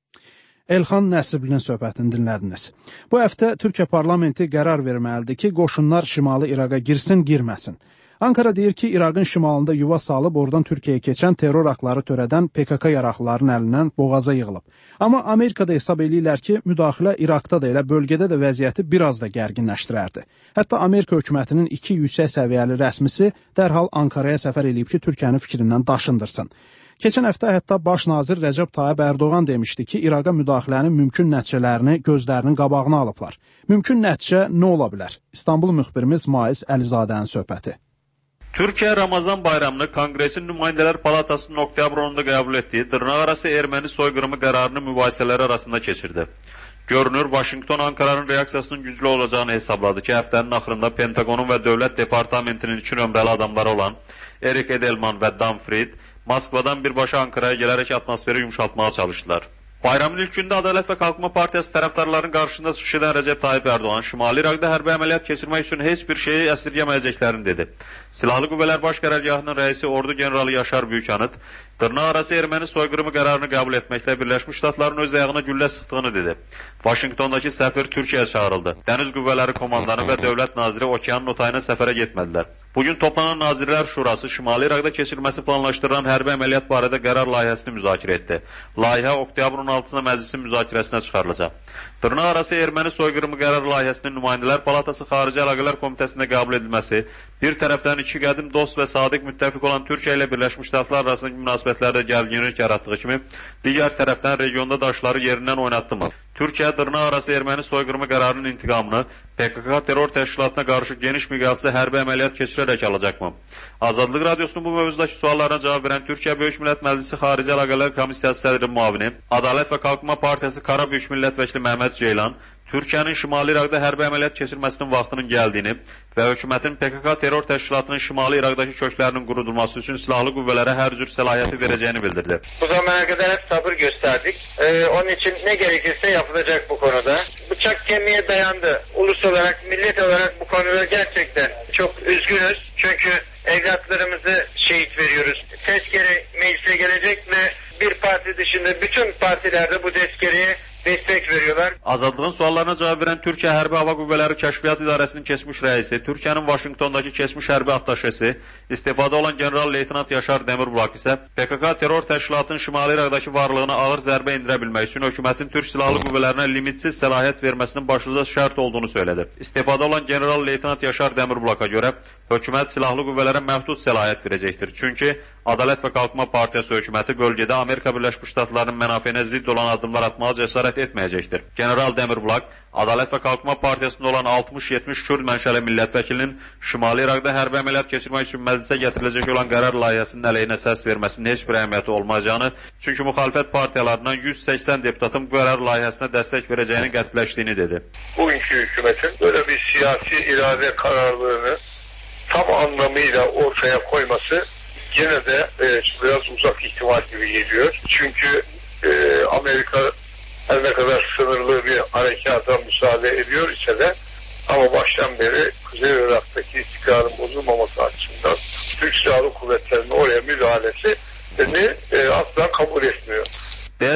Elxan Nəsiblinin söhbətini dinlədiniz. Bu həftə Türkiyə parlamenti qərar verməlidir ki, qoşunlar Şimali İraqa girsin, girməsin. Ankara deyir ki, İraqın şimalında yuva salıb oradan Türkiyəyə keçən terror aktları törədən P K K yaraqlıların əlindən boğaza yığılıb. Amma Amerikada hesab eləyirlər ki, müdaxilə İraqda da elə bölgədə də vəziyyəti biraz da gərginləşdirərdi. Hətta Amerika hökumətinin iki yüksək səviyyəli rəsmisi dərhal Ankaraya səfər eləyib ki, Türkiyənin fikrindən daşındırsın. Keçən həftə hətta baş nazir Rəcəb Tayyib Ərdoğan demişdi ki, İraqa müdaxilənin mümkün nəticələrini gözlərinin qabağına alıblar. Mümkün nəticə nə ola bilər? İstanbul müxbirimiz Mais Əlizadənin söhbəti. Türkiyə Ramazan bayramını Konqresin Nümayəndələr Palatasının oktyabr onunda qəbul etdiyi dırnaqarası erməni soyqırımı qərarını mübahisələri arasında keçirdi. Görünür, Vaşinqton Ankaranın reaksiyasının güclü olacağını hesabladı ki, həftənin axırında Pentagonun və Dövlət Departamentinin iki nömrəli adamları olan Erik Edelman və Dan Fried Moskvadan birbaşa Ankaraya gələrək atmosferi yumşaltmağa çalışdılar. Bayramın ilk gündə Ədalət və Qalxma Partiyası tərəfdarlarının qarşısında çıxış edən Rəcəb Tayyib Ərdoğan, Şimali İraqda hərbi əməliyyat keçirmək üçün heç bir şeyi əsirgəməyəcəklərini dedi. Silahlı Qüvvələr Baş Qərargahının rəisi Ordu generalı Yaşar Büyükanıt, dırnaqarası erməni soyqırımı qərarını qəbul etməklə Birləşmiş Ştatların öz ayağına güllə sıxdığını dedi. Vaşinqtondakı səfir Türkiyəyə çağırıldı. Dəniz Qüvvələri komandanı və dövlət naziri okeanın otayına səfərə getmədilər. Bugün toplanan Nazirlər Şurası Şimali İraqda keçirilməsi planlaşdırılan hərbi əməliyyat barədə qərar layihəsini müzakirə etdi. Layihə oktyabrın on altısında məclisin müzakirəsinə çıxarılacaq. Dırnaqarası erməni soyqırımı qərar layihəsinin Nümayəndələr Palatası Xarici Əlaqələr Komitəsində qəbul edilməsi, bir tərəfdən iki qədim dost və sadiq müttəfiq olan Türkiyə ilə Birləşmiş Ştatlar arasındakı münasibətlərdə gərginlik yaratdığı kimi, digər tərəfdən regionda daşları yerindən oynatdı mı? Türkiyə dırnaqarası erməni soyqırımı qərarının intiqamını P K K terror təşkilatına qarşı geniş miqyaslı hərbi əməliyyat keçirərək alacaqmı? Azadlıq Radiosunun bu mövzudakı suallarına cavab verən Türkiyə Böyük Millət Məclisi Xarici Əlaqələr Komissiyası sədri müavini, Ədalət və Qalxma Partiyası Qarabük Millət Vəkili Məhəmməd Ceylan, Türkiyənin Şimali İraqda hərbi əməliyyat keçirməsinin vaxtının gəldiyini və hökumətin P K K terror təşkilatının Şimali İraqdakı köklərinin qurudulması üçün silahlı qüvvələrə hər cür səlahiyyəti verəcəyini bildirdi. Bu zamana kadar hep sabır gösterdik. Ee, onun için ne gerekirse yapılacak bu konuda. Bıçak kemiğe dayandı. Ulus olarak, millet olarak bu konuda gerçekten çok üzgünüz. Çünkü evlatlarımızı şehit veriyoruz. Tezkere meclise gelecek ve bir parti dışında bütün partilerde bu tezkereye destek veriyorlar. Azadlığın suallarına cavab verən Türkiyə Hərbi Hava Qüvvələri Kəşfiyyat İdarəsinin keçmiş rəisi, Türkiyənin Vaşinqtondakı keçmiş hərbi attaşesi, istifada olan general leytenant Yaşar Demirbulaq isə P K K terror təşkilatının Şimali İraqdakı varlığına ağır zərbə endirə bilmək üçün hökumətin Türk silahlı qüvvələrinə limitsiz səlahiyyət verməsinin başlıca şərt olduğunu söylədi. İstifada olan general leytenant Yaşar Demirbulaqa görə hökumət silahlı qüvvələrə məhdud səlahiyyət verəcəkdir. Çünki Ədalət və Qalxma Partiyası hökuməti bölgədə Amerika Birləşmiş Ştatlarının mənafeyinə zidd olan addımlar atmağa cəsarət etməyəcəkdir. General Demirbulaq, Ədalət və Qalxma Partiyasında olan altmış yetmiş Kürd mənşəli millət vəkilinin Şimali İraqda hərbi əməliyyat keçirmək üçün məclisə gətiriləcək olan qərar layihəsinin əleyhinə səs verməsinin heç bir əhəmiyyəti olmayacağını, çünki müxalifət partiyalarından yüz səksən deputatın bu qərar layihəsinə dəstək verəcəyini qətiləşdiyini dedi. Bugünkü hükümetin böyle bir siyasi irade kararlılığını tam anlamıyla ortaya koyması gene de e, biraz uzak ihtimal gibi geliyor. Çünkü e, Amerika her ne kadar sınırlı bir harekata müsaade ediyor ise de ama baştan beri Kuzey Irak'taki istikrarın bozulmaması açısından Türk Silahlı Kuvvetleri'nin oraya müdahalesini e, asla kabul etmiyor. deyə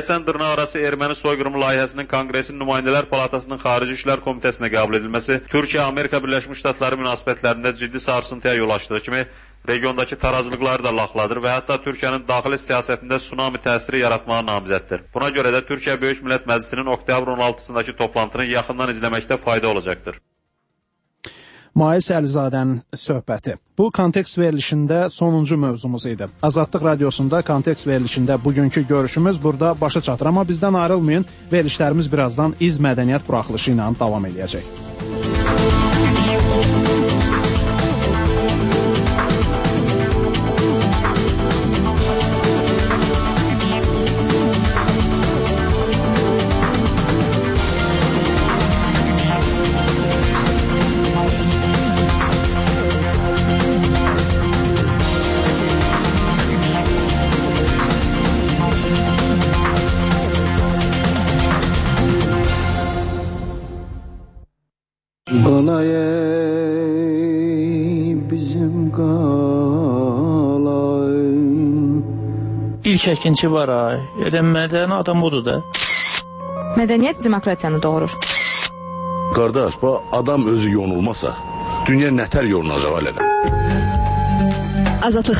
Deyəsən dırnaqarası erməni soyqırımı layihəsinin Konqresin Nümayəndələr Palatasının Xarici İşlər Komitəsinə qəbul edilməsi Türkiyə-Amerika Birləşmiş Ştatları münasibətlərində ciddi sarsıntıya yol açdığı kimi regiondakı tarazlıqları da laxladır və hətta Türkiyənin daxili siyasətində tsunami təsiri yaratmağa namizəddir. Buna görə də Türkiyə Böyük Millət Məclisinin oktyabr on altısındakı toplantını yaxından izləməkdə fayda olacaqdır. Mais Əlizadənin söhbəti. Bu kontekst verilişində sonuncu mövzumuz idi. Azadlıq Radiosunda kontekst verilişində bugünkü görüşümüz burada başa çatır, amma bizdən ayrılmayın. Verilişlərimiz birazdan İz Mədəniyyət buraxılışı ilə davam edəcək. İlk əkinçi var ay. Elə mədəni adam odur da. Mədəniyyət demokratiyanı doğurur. Qardaş, bu adam özü yonulmasa, dünya nətər yolunacaq alədə? Azadlıq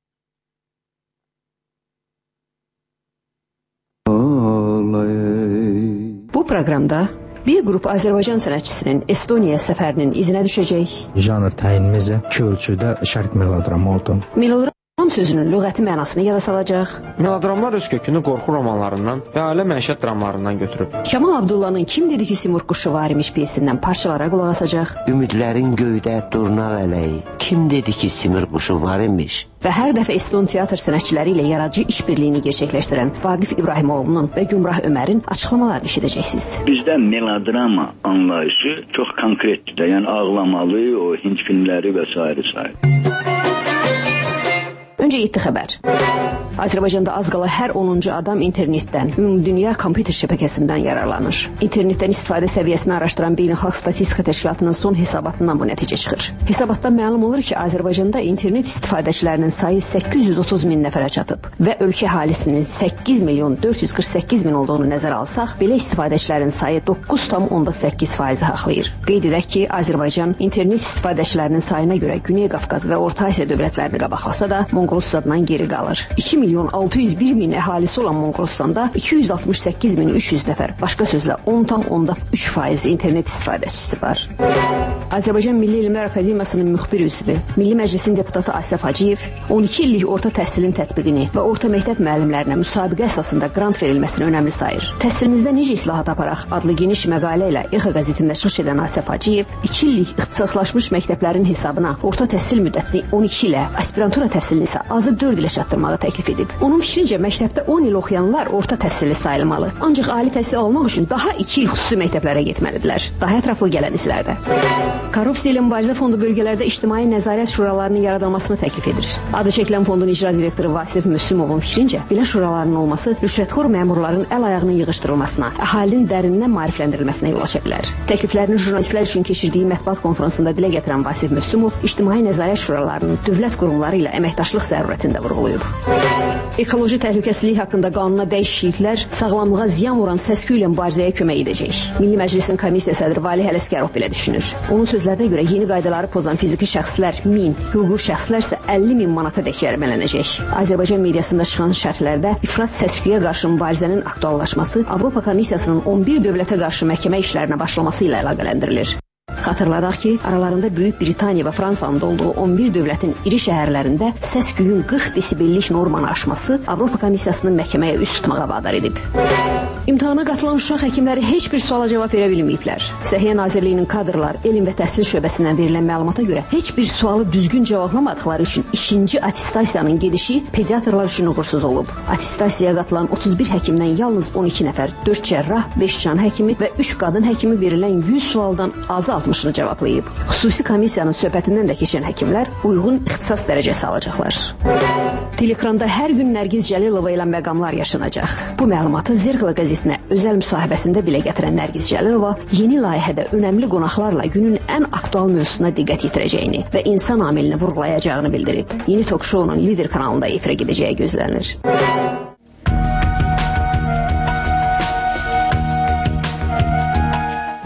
Bu proqramda bir qrup Azərbaycan sənətçisinin Estoniya səfərinin izinə düşəcək. Janr təyinimizi iki ölçüdə şərq melodramı oldu. Melodram sözünün lüğəti mənasını yada salacaq. Melodramlar öz kökünü qorxu romanlarından və ailə məişət dramlarından götürüb. Kemal Abdullah'ın Kim dedi ki Simur quşu var imiş piyesindən parçalara qulaq asacaq. Ümidlərin göydə durna lələyi. Kim dedi ki Simur quşu var imiş? Və hər dəfə Eston teatr sənətçiləri ilə yaradıcı işbirliyini gerçəkləşdirən Vaqif İbrahimoğlu'nun və Gümrah Ömərin açıqlamalarını eşidəcəksiniz. Bizdə melodrama anlayışı çox konkretdir. Yəni ağlamalı, o Hind filmləri və s. s. Öncə yeddi xəbər. Azərbaycanda az qala hər onuncu adam internetdən, ümumdünya kompüter şəbəkəsindən yararlanır. İnternetdən istifadə səviyyəsini araşdıran Beynəlxalq Statistika Təşkilatının son hesabatından bu nəticə çıxır. Hesabatdan məlum olur ki, Azərbaycanda internet istifadəçilərinin sayı səkkiz yüz otuz min nəfərə çatıb və ölkə əhalisinin səkkiz milyon dörd yüz qırx səkkiz min olduğunu nəzərə alsaq, belə istifadəçilərin sayı doqquz tam onda səkkiz faizi haqlayır. Qeyd edək ki, Azərbaycan internet istifadəçilərinin sayına görə Güney Qafqaz və Orta Asiya dövlətlərini qabaqlasa da, Monqolistandan geri qalır. iki milyon altı yüz bir min əhalisi olan Monqolistanda iki yüz altmış səkkiz min üç yüz nəfər, başqa sözlə on tam onda üç faiz internet istifadəçisi var. Azərbaycan Milli Elmlər Akademiyasının müxbir üzvü, Milli Məclisin deputatı Asəf Hacıyev on iki illik orta təhsilin tətbiqini və orta məktəb müəllimlərinə müsabiqə əsasında qrant verilməsini önəmli sayır. Təhsilimizdə necə islahat aparaq adlı geniş məqalə ilə İXA qəzetində çıxış edən Asəf Hacıyev iki illik ixtisaslaşmış məktəblərin hesabına orta təhsil müddətini on iki ilə, aspirantura təhsilini isə azı dörd ilə çatdırmağı təklif edib. Onun fikrincə məktəbdə on il oxuyanlar orta təhsilli sayılmalı. Ancaq ali təhsil almaq üçün daha iki il xüsusi məktəblərə getməlidirlər. Daha ətraflı gələn izlərdə. Korrupsiya ilə mübarizə fondu bölgələrdə ictimai nəzarət şuralarının yaradılmasını təklif edir. Adı çəkilən fondun icra direktoru Vasif Müslümovun fikrincə, belə şuraların olması rüşvətxor məmurların əl ayağının yığışdırılmasına, əhalinin dərindən maarifləndirilməsinə yol aça bilər. Təkliflərini jurnalistlər üçün keçirdiyi mətbuat konfransında dilə gətirən Vasif Müslümov ictimai nəzarət şuralarının dövlət qurumları ilə əməkdaşlıq zərurətində vurğulayıb. Ekoloji təhlükəsizlik haqqında qanuna dəyişikliklər sağlamlığa ziyan vuran səs-küy ilə mübarizəyə kömək edəcək. Milli Məclisin komissiya sədri Valih Ələsgərov belə düşünür. Onun sözlərinə görə yeni qaydaları pozan fiziki şəxslər min, hüquqi şəxslər isə əlli min manata dək cərimələnəcək. Azərbaycan mediasında çıxan şərhlərdə ifrat səs-küyə qarşı mübarizənin aktuallaşması Avropa Komissiyasının on bir dövlətə qarşı məhkəmə işlərinə başlaması ilə əlaqələndirilir. Xatırladaq ki, aralarında Böyük Britaniya və Fransanın da olduğu on bir dövlətin iri şəhərlərində səs-küyün qırx desibellik normanı aşması Avropa Komissiyasının məhkəməyə üst tutmağa vadar edib. İmtahana qatılan uşaq həkimləri heç bir suala cavab verə bilməyiblər. Səhiyyə Nazirliyinin kadrlar, elm və təhsil şöbəsindən verilən məlumata görə heç bir sualı düzgün cavablamadıqları üçün ikinci attestasiyanın gedişi pediatrlar üçün uğursuz olub. Attestasiyaya qatılan otuz bir həkimdən yalnız on iki nəfər, dörd cərrah, beş can həkimi və üç qadın həkimi verilən yüz sualdan azı altmışını cavablayıb. Xüsusi komissiyanın söhbətindən də keçən həkimlər uyğun ixtisas dərəcəsi alacaqlar. Telekranda hər gün Nərgiz Cəlilova ilə məqamlar yaşanacaq. Bu məlumatı Zirqla qəzetinə özəl müsahibəsində dilə gətirən Nərgiz Cəlilova yeni layihədə önəmli qonaqlarla günün ən aktual mövzusuna diqqət yetirəcəyini və insan amilini vurğulayacağını bildirib. Yeni tok-şounun Lider kanalında efirə gedəcəyi gözlənilir.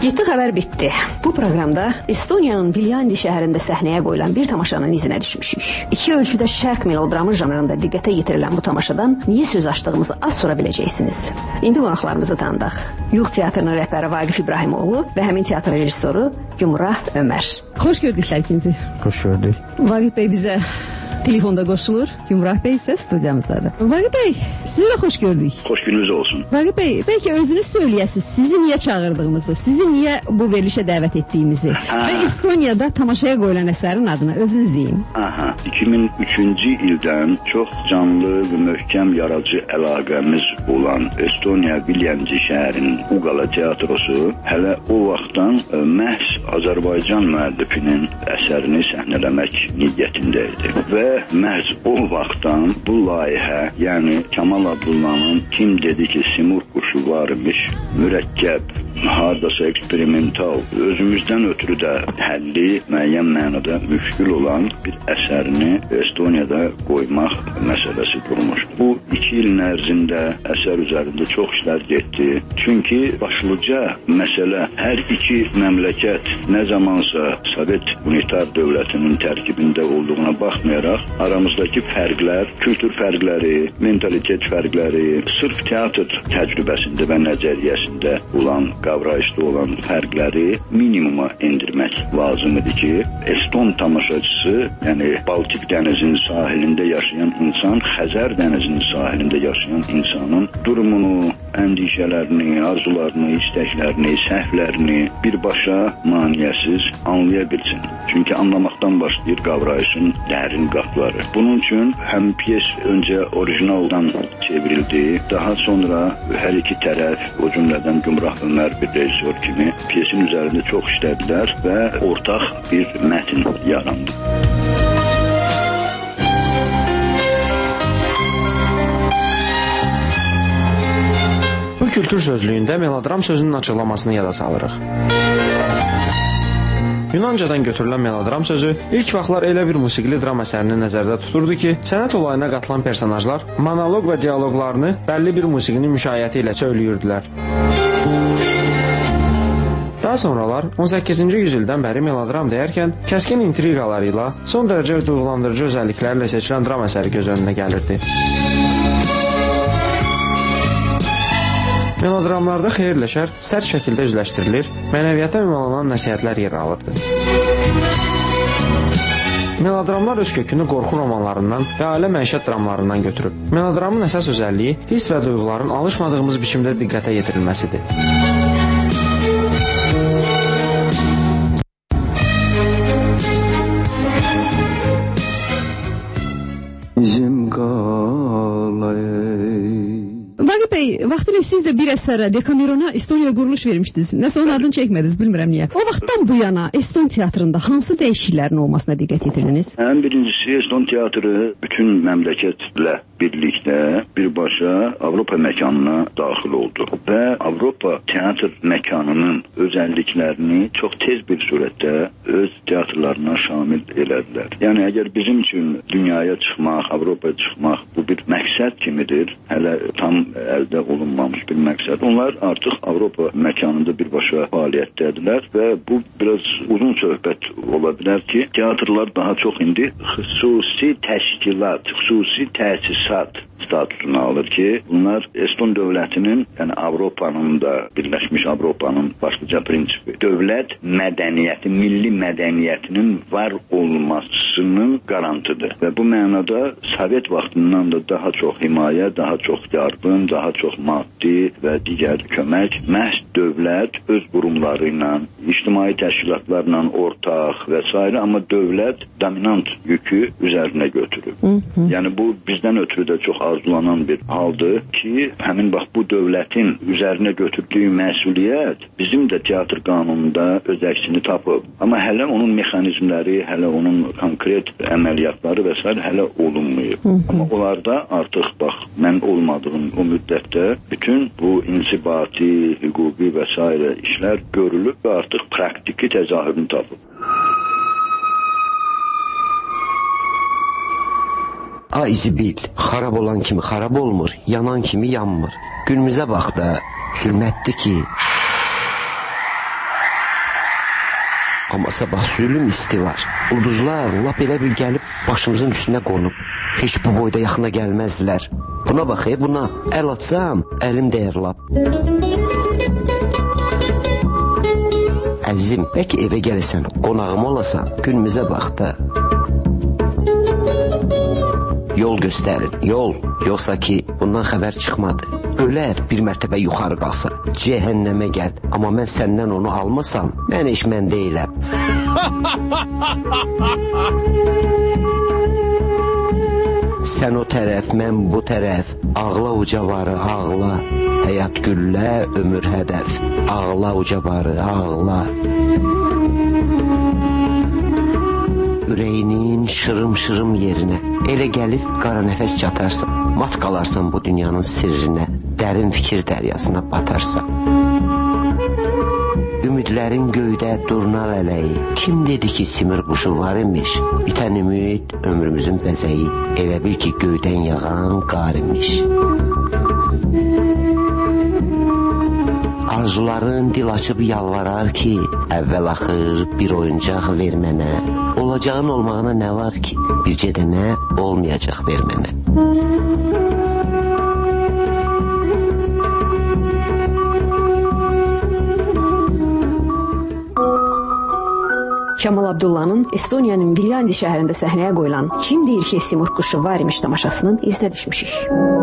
Yeddi xəbər bitdi. Bu proqramda Estoniyanın Viljandi şəhərində səhnəyə qoyulan bir tamaşanın izinə düşmüşük. İki ölçüdə şərq melodramı janrında diqqətə yetirilən bu tamaşadan niyə söz açdığımızı az sonra biləcəksiniz. İndi qonaqlarımızı tanıdıq. Yuğ teatrının rəhbəri Vaqif İbrahimoğlu və həmin teatr rejissoru Gümrah Ömər. Xoş gördük hər ikinizi. Xoş gördük. Vaqif bəy bizə telefonda qoşulur. Gümrah bəy isə studiyamızdadır. Vaqif bəy, sizi də xoş gördük. Xoş gününüz olsun. Vaqif bəy, bəlkə özünüz söyləyəsiniz, sizi niyə çağırdığımızı, sizi niyə bu verilişə dəvət etdiyimizi ha. və Estoniyada tamaşaya qoyulan əsərin adını özünüz deyin. Aha, iki min üçüncü ildən çox canlı və möhkəm yaradıcı əlaqəmiz olan Estoniya Viljandi şəhərinin Ugala teatrosu hələ o vaxtdan ə, məhz Azərbaycan müəllifinin əsərini səhnələmək niyyətində idi. Və məhz o vaxtdan bu layihə, yəni Kamal Abdullah'ın kim dedi ki Simur quşu varmış, mürəkkəb, hardasa eksperimental, özümüzdən ötürü də həlli, müəyyən mənada müşkül olan bir əsərini Estoniyada qoymaq məsələsi durmuş. Bu iki ilin ərzində əsər üzərində çox işlər getdi. Çünki başlıca məsələ hər iki məmləkət nə zamansa Sovet unitar dövlətinin tərkibində olduğuna baxmayaraq, aramızdakı fərqlər, kültür fərqləri, mentalitet fərqləri, sırf teatr təcrübəsində və nəzəriyyəsində olan, qavrayışda olan fərqləri minimuma endirmək lazım idi ki, Eston tamaşaçısı, yəni Baltik dənizinin sahilində yaşayan insan, Xəzər dənizinin sahilində yaşayan insanın durumunu, əndişələrini, arzularını, istəklərini, səhvlərini birbaşa maniyəsiz anlaya bilsin. Çünki anlamaqdan başlayır qavrayışın dərin qatları. Bunun üçün həm piyes öncə orijinaldan çevrildi, daha sonra hər iki tərəf, o cümlədən Gümrah Ömər bir rejissor kimi piyesin üzərində çox işlədilər və ortaq bir mətn yarandı. Bu kültür sözlüyündə melodram sözünün açıqlamasını yada salırıq. Yunancadan götürülən melodram sözü ilk vaxtlar elə bir musiqili dram əsərini nəzərdə tuturdu ki, sənət olayına qatılan personajlar monoloq və dialoqlarını bəlli bir musiqinin müşayiəti ilə söylüyürdülər. Daha sonralar on səkkizinci yüzildən bəri melodram deyərkən kəskin intriqalarıyla, son dərəcə duyğulandırıcı özəlliklərlə seçilən dram əsəri göz önünə gəlirdi. Melodramlarda xeyirlə şər sərt şəkildə üzləşdirilir, mənəviyyata ünvanlanan nəsihətlər yer alırdı. Melodramlar öz kökünü qorxu romanlarından və ailə məişət dramlarından götürüb. Melodramın əsas özəlliyi hiss və duyğuların alışmadığımız biçimdə diqqətə yetirilməsidir. Bizim qalay. Vaqif bəy, vaxtilə siz də bir əsərə Dekamerona Estoniya quruluş vermişdiniz. Nəsə onun adını çəkmədiniz, bilmirəm niyə. O vaxtdan bu yana Eston teatrında hansı dəyişikliklərin olmasına diqqət yetirdiniz? Ən birincisi Eston teatrı bütün məmləkətlə birlikdə birbaşa Avropa məkanına daxil oldu və Avropa teatr məkanının özəlliklərini çox tez bir surətdə öz teatrlarına şamil elədilər. Yəni əgər bizim üçün dünyaya çıxmaq, Avropaya çıxmaq bu bir məqsəd kimidir, hələ tam əldə olunmamış bir məqsəd. Onlar artıq Avropa məkanında birbaşa fəaliyyətdədirlər və bu biraz uzun söhbət ola bilər ki, teatrlar daha çox indi xüsusi təşkilat, xüsusi təsisat statusunu alır ki, bunlar Eston dövlətinin, yəni Avropanın da, Birləşmiş Avropanın başlıca prinsipi, dövlət mədəniyyəti, milli mədəniyyətinin var olmasının garantıdır. Və bu mənada Sovet vaxtından da daha çox himayə, daha çox yardım, daha çox maddi və digər kömək məhz dövlət öz qurumları ilə, ictimai təşkilatlarla ortaq və s. amma dövlət dominant yükü üzərinə götürüb. Hı -hı. Yəni bu bizdən ötürü də çox arzulanan bir haldır ki, həmin bax bu dövlətin üzərinə götürdüyü məsuliyyət bizim də teatr qanununda öz əksini tapıb. Amma hələ onun mexanizmləri, hələ onun konkret əməliyyatları və s. hələ olunmayıb. Hı -hı. Amma onlarda artıq bax, mən olmadığım o müddətdə bütün bu insibati, hüquqi və s. işlər görülüb və artıq praktiki təzahürünü tapıb. Ay zibil, xarab olan kimi xarab olmur, yanan kimi yanmır. Günümüzə bax da, hürmətli ki... Amma sabah zülüm isti var. Ulduzlar lap elə bir gəlib başımızın üstünə qonub. Heç bu boyda yaxına gəlməzdilər. Buna bax, e, buna əl atsam, əlim dəyər lap. Əzizim, bəlkə evə gəlirsən, qonağım olasan, günümüzə bax da. Yol göstərin, yol. Yoxsa ki, bundan xəbər çıxmadı. Ölər bir mərtəbə yuxarı qalsa, cəhənnəmə gəl. Amma mən səndən onu almasam, mən heç mən deyiləm. Sən o tərəf, mən bu tərəf. Ağla ucabarı, ağla. Həyat güllə, ömür hədəf. Ağla ucabarı, ağla. Ürəyinin şırım-şırım yerinə elə gəlib qara nəfəs çatarsan, mat qalarsan bu dünyanın sirrinə, dərin fikir dəryasına batarsan. Ümidlərin göydə durna lələyi, kim dedi ki simir quşu var imiş, bitən ümid ömrümüzün bəzəyi, elə bil ki göydən yağan qar imiş. Arzuların dil açıb yalvarar ki, əvvəl-axır bir oyuncaq ver mənə. Olacağın olmağına nə var ki, bircə də nə olmayacaq ver mənə. Kamal Abdullah'nın Estoniyanın Viljandi şəhərində səhnəyə qoyulan Kim deyir ki Simur quşu var imiş tamaşasının izinə düşmüşük.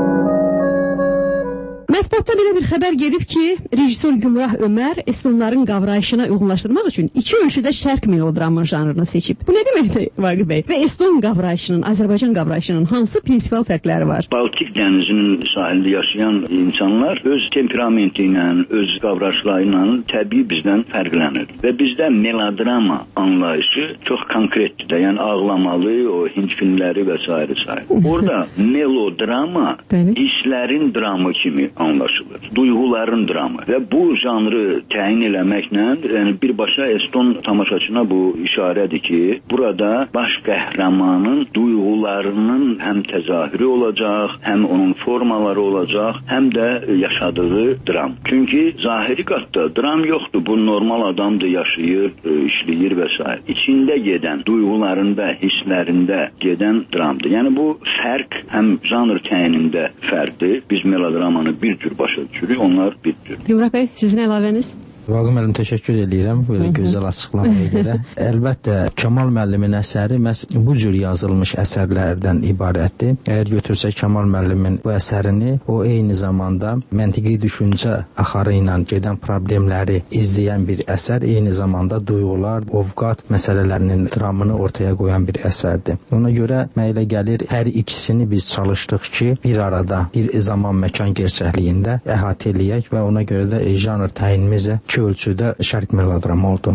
Mətbuatda belə bir xəbər gedib ki, rejissor Gümrah Ömər estonların qavrayışına uyğunlaşdırmaq üçün iki ölçüdə şərq melodramı janrını seçib. Bu nə deməkdir Vaqif bəy? Və eston qavrayışının, Azərbaycan qavrayışının hansı prinsipal fərqləri var? Baltik dənizinin sahilində yaşayan insanlar öz temperamenti ilə, öz qavrayışları ilə təbii bizdən fərqlənir. Və bizdə melodrama anlayışı çox konkretdir də, yəni ağlamalı, o Hind filmləri və s. s. Orada melodrama hisslərin dramı kimi anlaşılır. Duyğuların dramı. Və bu janrı təyin eləməklə, yəni birbaşa eston tamaşaçına bu işarədir ki, burada baş qəhrəmanın duyğularının həm təzahürü olacaq, həm onun formaları olacaq, həm də yaşadığı dram. Çünki zahiri qatda dram yoxdur. Bu normal adamdır, yaşayır, işləyir və s. İçində gedən, duyğularında, hisslərində gedən dramdır. Yəni bu fərq həm janr təyinində fərqdir. Biz melodramanı bir tür başa düşürük, onlar bir tür. Gümrah bəy, sizin əlavəniz? Vaqif müəllim, təşəkkür edirəm belə gözəl açıqlamaya görə. Əlbəttə, Kamal müəllimin əsəri məhz bu cür yazılmış əsərlərdən ibarətdir. Əgər götürsək Kamal müəllimin bu əsərini, o eyni zamanda məntiqi düşüncə axarı ilə gedən problemləri izləyən bir əsər, eyni zamanda duyğular, ovqat məsələlərinin dramını ortaya qoyan bir əsərdir. Ona görə mənə elə gəlir, hər ikisini biz çalışdıq ki, bir arada, bir zaman məkan gerçəkliyində əhatə eləyək və ona görə də janr təyinimizə ölçüdə şərq melodramı oldu.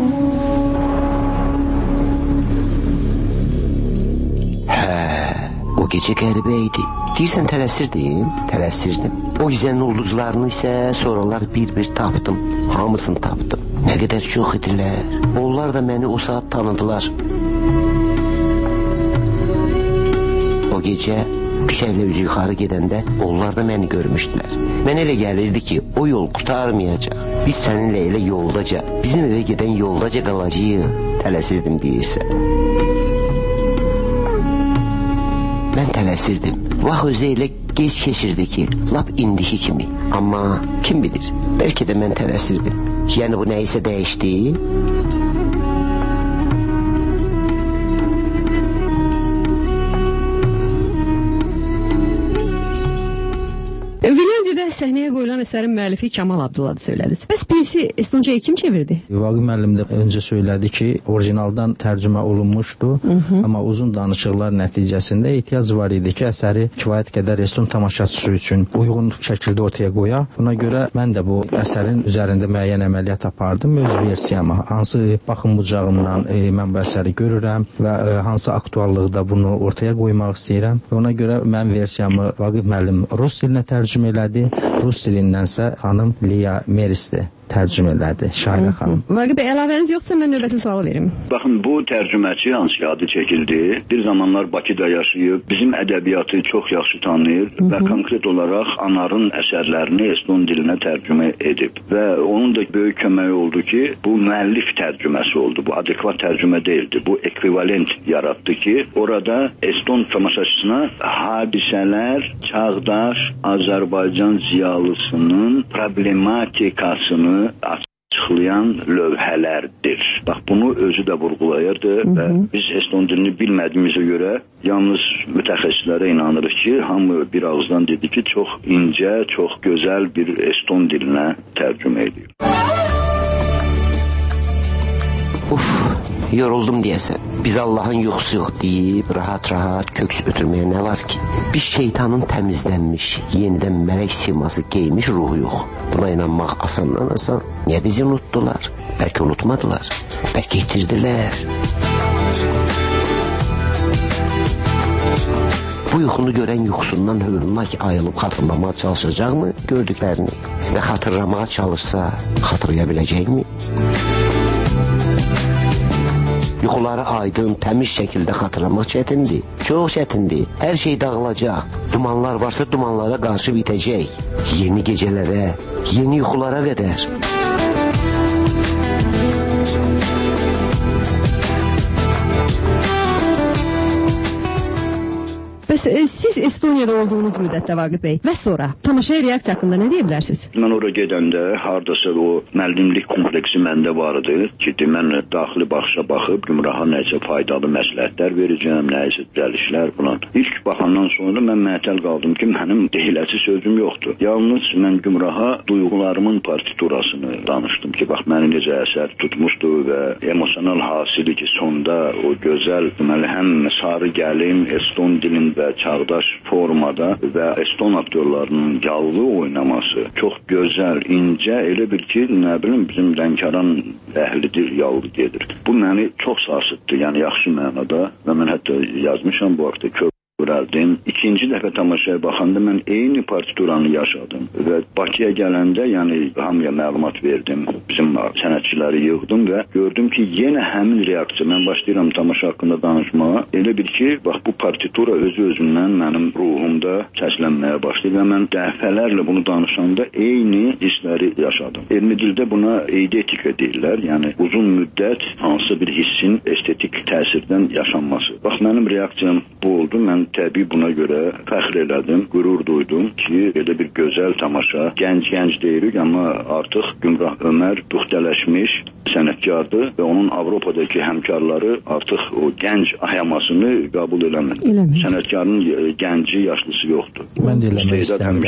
Hə, o gecə qəribə idi. Deyirsən tələsirdim, tələsirdim. O gizənin ulduzlarını isə sonralar bir-bir tapdım. Hamısını tapdım. Nə qədər çox idilər. Onlar da məni o saat tanıdılar. O gecə küçəylə üzü yuxarı gedəndə onlar da məni görmüşdülər. Mənə elə gəlirdi ki, o yol qurtarmayacaq. Biz səninlə elə yoldaca, bizim evə gedən yoldaca qalacağıq. Tələsirdim deyirsən. Mən tələsirdim. Vaxt özü elə gec keçirdi ki, lap indiki kimi. Amma kim bilir, bəlkə də mən tələsirdim. Yəni bu nəyisə dəyişdi? Səhnəyə qoyulan əsərin müəllifi Kamal Abdullah'ı söylədiniz. Bəs piyesi Estonca'ya kim çevirdi? Vaqif müəllim də öncə söylədi ki, orijinaldan tərcümə olunmuşdu, Hı -hı. amma uzun danışıqlar nəticəsində ehtiyac var idi ki, əsəri kifayət qədər eston tamaşaçısı üçün uyğun şəkildə ortaya qoya. Buna görə mən də bu əsərin üzərində müəyyən əməliyyat apardım öz versiyama. Hansı baxım bucağımdan e, mən bu əsəri görürəm və e, hansı aktuallıqda bunu ortaya qoymaq istəyirəm. Ona görə mən versiyamı Vaqif müəllim rus dilinə tərcümə elədi. Rus dilindənsə xanım Liya Merisdir tərcümə elədi Şairə xanım. Vaqif bəy, əlavəniz yoxsa mən növbəti sualı verim? Baxın, bu tərcüməçi hansı adı çəkildi? Bir zamanlar Bakıda yaşayıb, bizim ədəbiyyatı çox yaxşı tanıyır Hı -hı. və konkret olaraq Anarın əsərlərini eston dilinə tərcümə edib. Və onun da böyük köməyi oldu ki, bu müəllif tərcüməsi oldu. Bu adekvat tərcümə deyildi. Bu ekvivalent yarattı ki, orada eston tamaşaçısına hadisələr çağdaş Azərbaycan ziyalısının problematikasını açıqlayan lövhələrdir. Bax, bunu özü də vurğulayırdı Hı -hı. və biz eston dilini bilmədiyimizə görə yalnız mütəxəssislərə inanırıq ki, hamı bir ağızdan dedi ki, çox incə, çox gözəl bir eston dilinə tərcümə edib. Uf, yoruldum deyəsən. Biz Allahın yuxusu yox deyib rahat-rahat köks ötürməyə nə var ki? Bir şeytanın təmizlənmiş, yenidən mələk siması geymiş ruhu yox. Buna inanmaq asandan asan. Niyə bizi unutdular? Bəlkə unutmadılar. Bəlkə itirdilər. Bu yuxunu görən yuxusundan hövlünak ayılıb xatırlamaya çalışacaq mı gördüklərini? Və xatırlamaya çalışsa, xatırlaya biləcək mi? Yuxuları aydın, təmiz şəkildə xatırlamaq çətindir. Çox çətindir. Hər şey dağılacaq. Dumanlar varsa dumanlara qarşı bitəcək. Yeni gecələrə, yeni yuxulara qədər. Bəs e, siz Estoniyada olduğunuz müddətdə Vaqif bəy və sonra tamaşaya reaksiya haqqında nə deyə bilərsiniz? Mən oraya gedəndə hardasa o müəllimlik kompleksi məndə vardı ki, mən daxili baxışa baxıb Gümraha nəsə faydalı məsləhətlər verəcəm, nəsə düzəlişlər falan. İlk baxandan sonra mən məətəl qaldım ki, mənim deyiləsi sözüm yoxdur. Yalnız mən Gümraha duyğularımın partiturasını danışdım ki, bax məni necə əsər tutmuşdu və emosional hasili ki, sonda o gözəl, deməli həm sarı gəlin, eston dilin və çağdaş formada və eston aktyorlarının yallı oynaması çox gözəl, incə, elə bir ki, nə bilim, bizim Lənkəran əhlidir, yallı gedir. Bu məni çox sarsıtdı, yəni yaxşı mənada və mən hətta yazmışam bu haqda kö Əldim. İkinci dəfə tamaşaya baxanda mən eyni partituranı yaşadım və Bakıya gələndə, yəni hamıya məlumat verdim, bizim sənətçiləri yığdım və gördüm ki, yenə həmin reaksiya, mən başlayıram tamaşa haqqında danışmağa, elə bir ki, bax bu partitura özü-özündən mənim ruhumda səslənməyə başlayır və mən dəfələrlə bunu danışanda eyni hissləri yaşadım. Elmi dildə buna eidetika deyirlər, yəni uzun müddət hansı bir hissin estetik təsirdən yaşanması. Bax, mənim reaksiyam bu oldu, mən təbii buna görə fəxr elədim, qürur duydum ki, elə bir gözəl tamaşa, gənc-gənc deyirik, amma artıq Gümrah Ömər puxtələşmiş sənətkardır və onun Avropadakı həmkarları artıq o gənc ayamasını qəbul eləmir. Sənətkarın gənci, yaşlısı yoxdur. Mən də eləmək istəyirəm.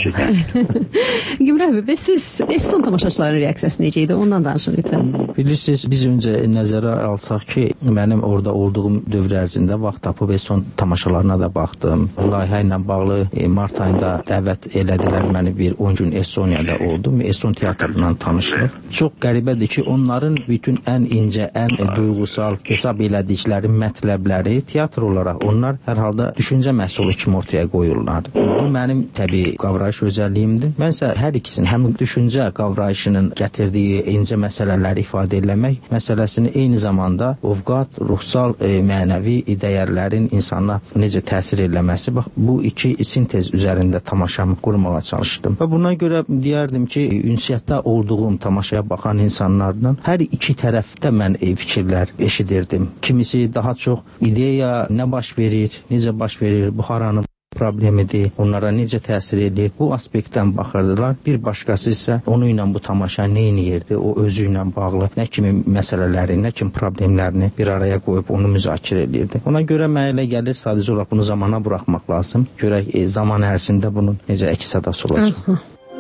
Gümrah bəy, siz eston tamaşaçıların reaksiyası necə idi? Ondan danışın lütfən. Bilirsiniz, biz öncə nəzərə alsaq ki, mənim orada olduğum dövr ərzində vaxt tapıb eston tamaşalarına da baxdım. Layihə ilə bağlı e, mart ayında dəvət elədilər məni, bir on gün Estoniyada oldum. Eston teatrından tanışdıq. Çox qəribədir ki, onların bütün ən incə, ən e, duyğusal hesab elədikləri mətləbləri teatr olaraq onlar hər halda düşüncə məhsulu kimi ortaya qoyurlar. Bu mənim təbii qavrayış özəlliyimdir. Mənsə hər ikisinin, həm düşüncə qavrayışının gətirdiyi incə məsələləri ifadə eləmək məsələsini eyni zamanda ovqat, ruhsal, e, mənəvi dəyərlərin insana necə təsir eləməsi, bax, bu iki sintez üzərində tamaşamı qurmağa çalışdım. Və buna görə deyərdim ki, ünsiyyətdə olduğum tamaşaya baxan insanlardan hər iki tərəfdə mən e, fikirlər eşidirdim. Kimisi daha çox ideya nə baş verir, necə baş verir, Buxaranın problemidir, onlara necə təsir edir, bu aspektdən baxırdılar. Bir başqası isə onu ilə bu tamaşa nə edirdi, o özü ilə bağlı nə kimi məsələləri, nə kimi problemlərini bir araya qoyub onu müzakirə edirdi. Ona görə mənə elə gəlir, sadəcə olaraq bunu zamana buraxmaq lazım. Görək e, zaman ərzində bunun necə əks sədası olacaq. Aha.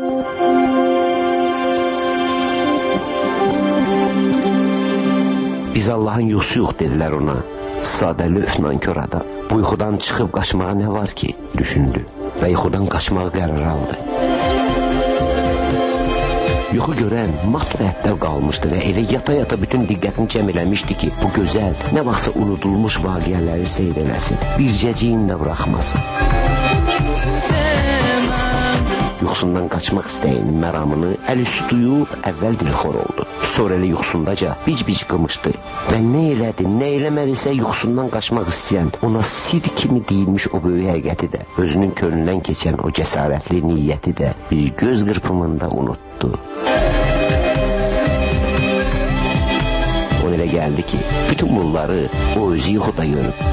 Biz Allahın yuxusu yox dedilər ona. Sadə löf nankör adam. Bu yuxudan çıxıb qaçmağa nə var ki, düşündü və yuxudan qaçmağı qərar aldı. Yuxu görən mat və əhval qalmışdı və elə yata-yata bütün diqqətini cəm eləmişdi ki, bu gözəl, nə vaxtsa unudulmuş vaqiələri seyr eləsin, bircəciyin də buraxmasın. yuxusundan qaçmaq istəyinin məramını əlüstü duyub əvvəl dilxor oldu. Sonra elə yuxusundaca bic-bic qımışdı və nə elədi, nə eləmədisə yuxusundan qaçmaq istəyən, ona sid kimi deyilmiş o böyük həqiqəti də, özünün könlündən keçən o cəsarətli niyyəti də bir göz qırpımında unutdu. O elə gəldi ki, bütün bunları o özü yuxuda görüb.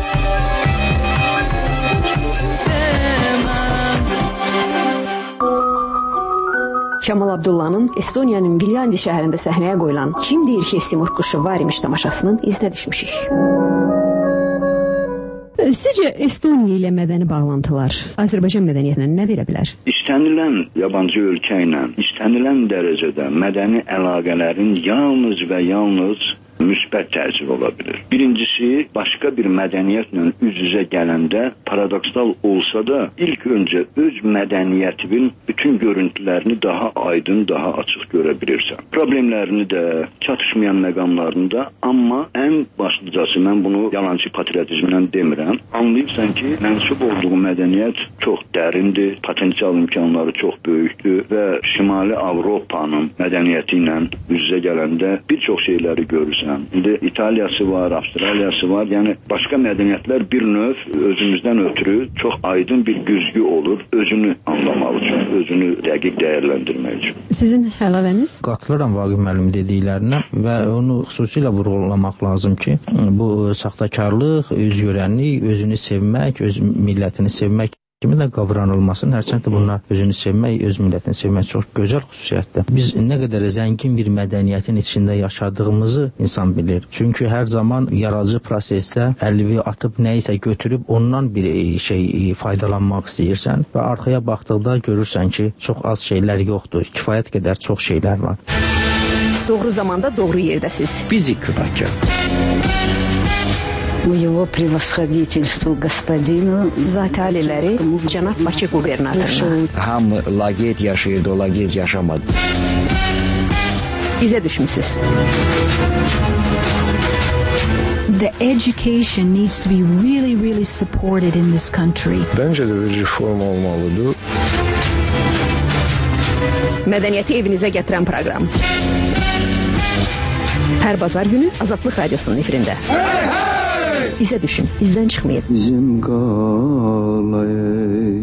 Kamal Abdullah'ın Estoniyanın Viljandi şəhərində səhnəyə qoyulan Kim deyir ki Simurq quşu var imiş tamaşasının izinə düşmüşük. Sizcə Estoniya ilə mədəni bağlantılar Azərbaycan mədəniyyətinə nə verə bilər? İstənilən yabancı ölkə ilə istənilən dərəcədə mədəni əlaqələrin yalnız və yalnız müsbət təsir ola bilir. Birincisi, başqa bir mədəniyyətlə üz-üzə gələndə paradoksal olsa da, ilk öncə öz mədəniyyətinin bütün görüntülərini daha aydın, daha açıq görə bilirsən. Problemlərini də, çatışmayan məqamlarını da, amma ən başlıcası, mən bunu yalancı patriotizmlə demirəm, anlayırsan ki, mənsub olduğu mədəniyyət çox dərindir, potensial imkanları çox böyükdür və Şimali Avropanın mədəniyyəti ilə üz-üzə gələndə bir çox şeyləri görürsən. İndi İtaliyası var, Avstraliyası var. Yəni başqa mədəniyyətlər bir növ özümüzdən ötürü çox aydın bir güzgü olur özünü anlamaq üçün, özünü dəqiq dəyərləndirmək üçün. Sizin əlavəniz? Qatılıram Vaqif müəllim dediklərinə və onu xüsusilə vurğulamaq lazım ki, bu saxtakarlıq, özgörənlik, özünü sevmək, öz millətini sevmək kimi də qavranılmasın. Hərçənd də bunlar özünü sevmək, öz millətini sevmək çox gözəl xüsusiyyətdir. Biz nə qədər zəngin bir mədəniyyətin içində yaşadığımızı insan bilir. Çünki hər zaman yaradıcı prosesdə əlvi atıb nəyisə götürüb ondan bir şey faydalanmaq istəyirsən və arxaya baxdıqda görürsən ki, çox az şeylər yoxdur. Kifayət qədər çox şeylər var. Doğru zamanda doğru yerdəsiz. Bizi küləkə. Его превосходительству господину Zati aliləri cənab Bakı qubernatoruna. Hamı laqeyd yaşayırdı, o laqeyd yaşamadı. İzə düşmüsünüz. The education needs to be really, really supported in this country. Bence de bir reform olmalıdır. Mədəniyyəti evinizə gətirən proqram. Hər bazar günü Azadlıq Radiosunun efirində. İzə düşün, izdən çıxmayın. Bizim qalay.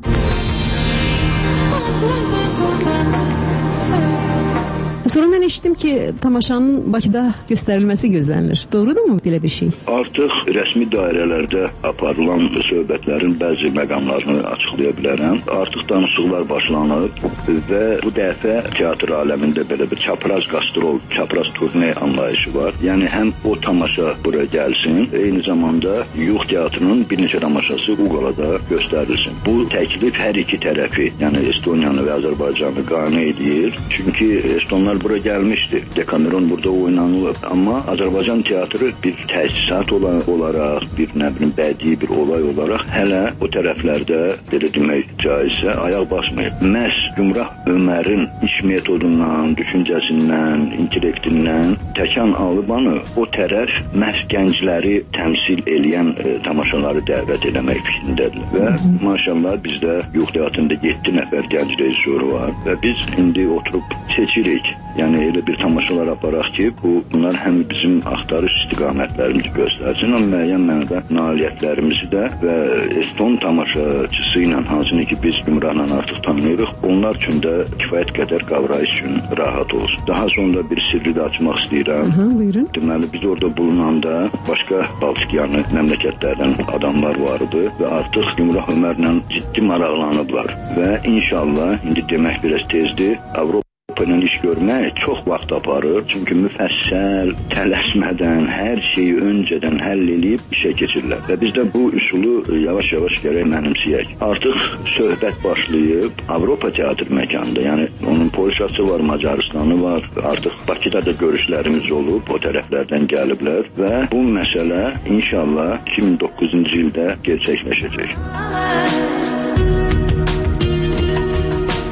Sonra mən eşitdim ki, tamaşanın Bakıda göstərilməsi gözlənilir. Doğrudurmu belə bir şey? Artıq rəsmi dairələrdə aparılan söhbətlərin bəzi məqamlarını açıqlaya bilərəm. Artıq danışıqlar başlanıb və bu dəfə teatr aləmində belə bir çapraz qastrol, çapraz turne anlayışı var. Yəni həm o tamaşa bura gəlsin, eyni zamanda Yuğ teatrının bir neçə tamaşası Uqalada göstərilsin. Bu təklif hər iki tərəfi, yəni Estoniyanı və Azərbaycanı qane edir. Çünki Estonlar bura gəlmişdi. Dekameron burada oynanılıb. Amma Azərbaycan teatrı bir təsisat olaraq, bir nə bilim bədii bir olay olaraq hələ o tərəflərdə belə demək caizsə ayaq basmayıb. Məhz Gümrah Ömərin iş metodundan, düşüncəsindən, intellektindən təkan alıbanı o tərəf məhz gəncləri təmsil eləyən e, tamaşaları dəvət eləmək fikrindədir. Və maşallah bizdə Yuğ teatrında yeddi nəfər gənc rejissor var və biz indi oturub seçirik. Yəni elə bir tamaşalar aparaq ki, bu bunlar həm bizim axtarış istiqamətlərimizi göstərsin, amma müəyyən mənada nailiyyətlərimizi də və Eston tamaşaçısı ilə hansını ki biz Gümrahla artıq tanıyırıq, onlar üçün də kifayət qədər qavrayış üçün rahat olsun. Daha sonra bir sirri də açmaq istəyirəm. Aha, buyurun. Deməli biz orada bulunanda başqa Baltikyanı məmləkətlərdən adamlar vardı və artıq Gümrah Ömərlə ciddi maraqlanıblar və inşallah indi demək biraz tezdir, Avropa Avropanın iş görmək çox vaxt aparır. Çünki müfəssəl, tələsmədən, hər şeyi öncədən həll edib işə keçirlər. Və biz də bu üsulu yavaş-yavaş gərək mənimsəyək. Artıq söhbət başlayıb Avropa teatr məkanında, yəni onun Polşası var, Macaristanı var. Artıq Bakıda da görüşlərimiz olub, o tərəflərdən gəliblər və bu məsələ inşallah iki min doqquzuncu ildə gerçəkləşəcək.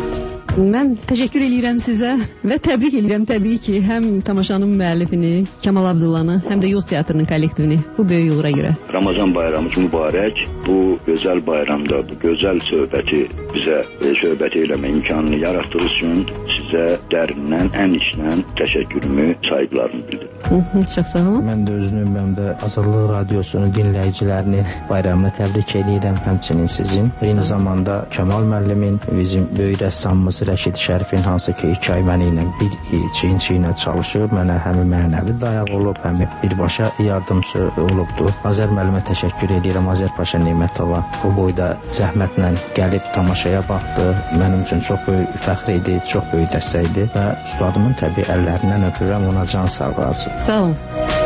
Mən təşəkkür eləyirəm sizə və təbrik eləyirəm təbii ki, həm tamaşanın müəllifini Kamal Abdullanı, həm də Yox Teatrının kollektivini bu böyük uğura görə. Ramazan bayramınız mübarək. Bu gözəl bayramda bu gözəl söhbəti bizə e, söhbət eləmə imkanını yaratdığı üçün sizə dərindən, ən içdən təşəkkürümü, saygılarımı bildirirəm. Çox sağ olun. Mən də özünü, mən də Azadlıq Radiosunun dinləyicilərini bayramını təbrik edirəm, həmçinin sizin. Eyni zamanda Kamal müəllimin, bizim böyük rəssamımız Rəşid Şərifin, hansı ki iki ay mənə ilə bir çiyin-çiyin ilə çalışıb, mənə həm mənəvi dayaq olub, həm birbaşa yardımcı olubdur. Azər müəllimə təşəkkür edirəm, Azər Paşa Nemətova o boyda zəhmətlə gəlib tamaşaya baxdı. Mənim üçün çox böyük fəxr idi, çox böyük dəstək idi və ustadımın təbii əllərindən öpürəm, ona can sağlığı arzu. Sağ olun.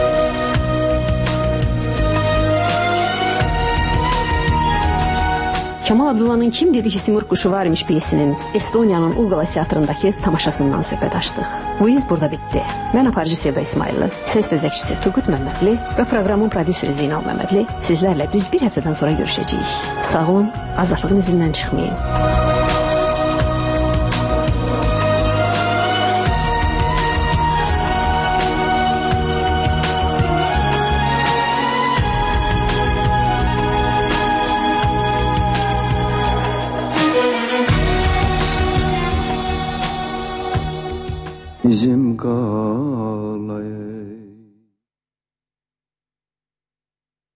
Kamal Abdullah'ın Kim dedi ki Simur Quşu var imiş piyesinin Estoniyanın Ugala teatrındakı tamaşasından söhbət açdıq. Bu iz burada bitdi. Mən aparıcı Sevda İsmailli, ses bezəkçisi Turgut Məmmədli və proqramın prodüseri Zeynal Məmmədli sizlərlə düz bir həftədən sonra görüşəcəyik. Sağ olun, azadlığın izindən çıxmayın.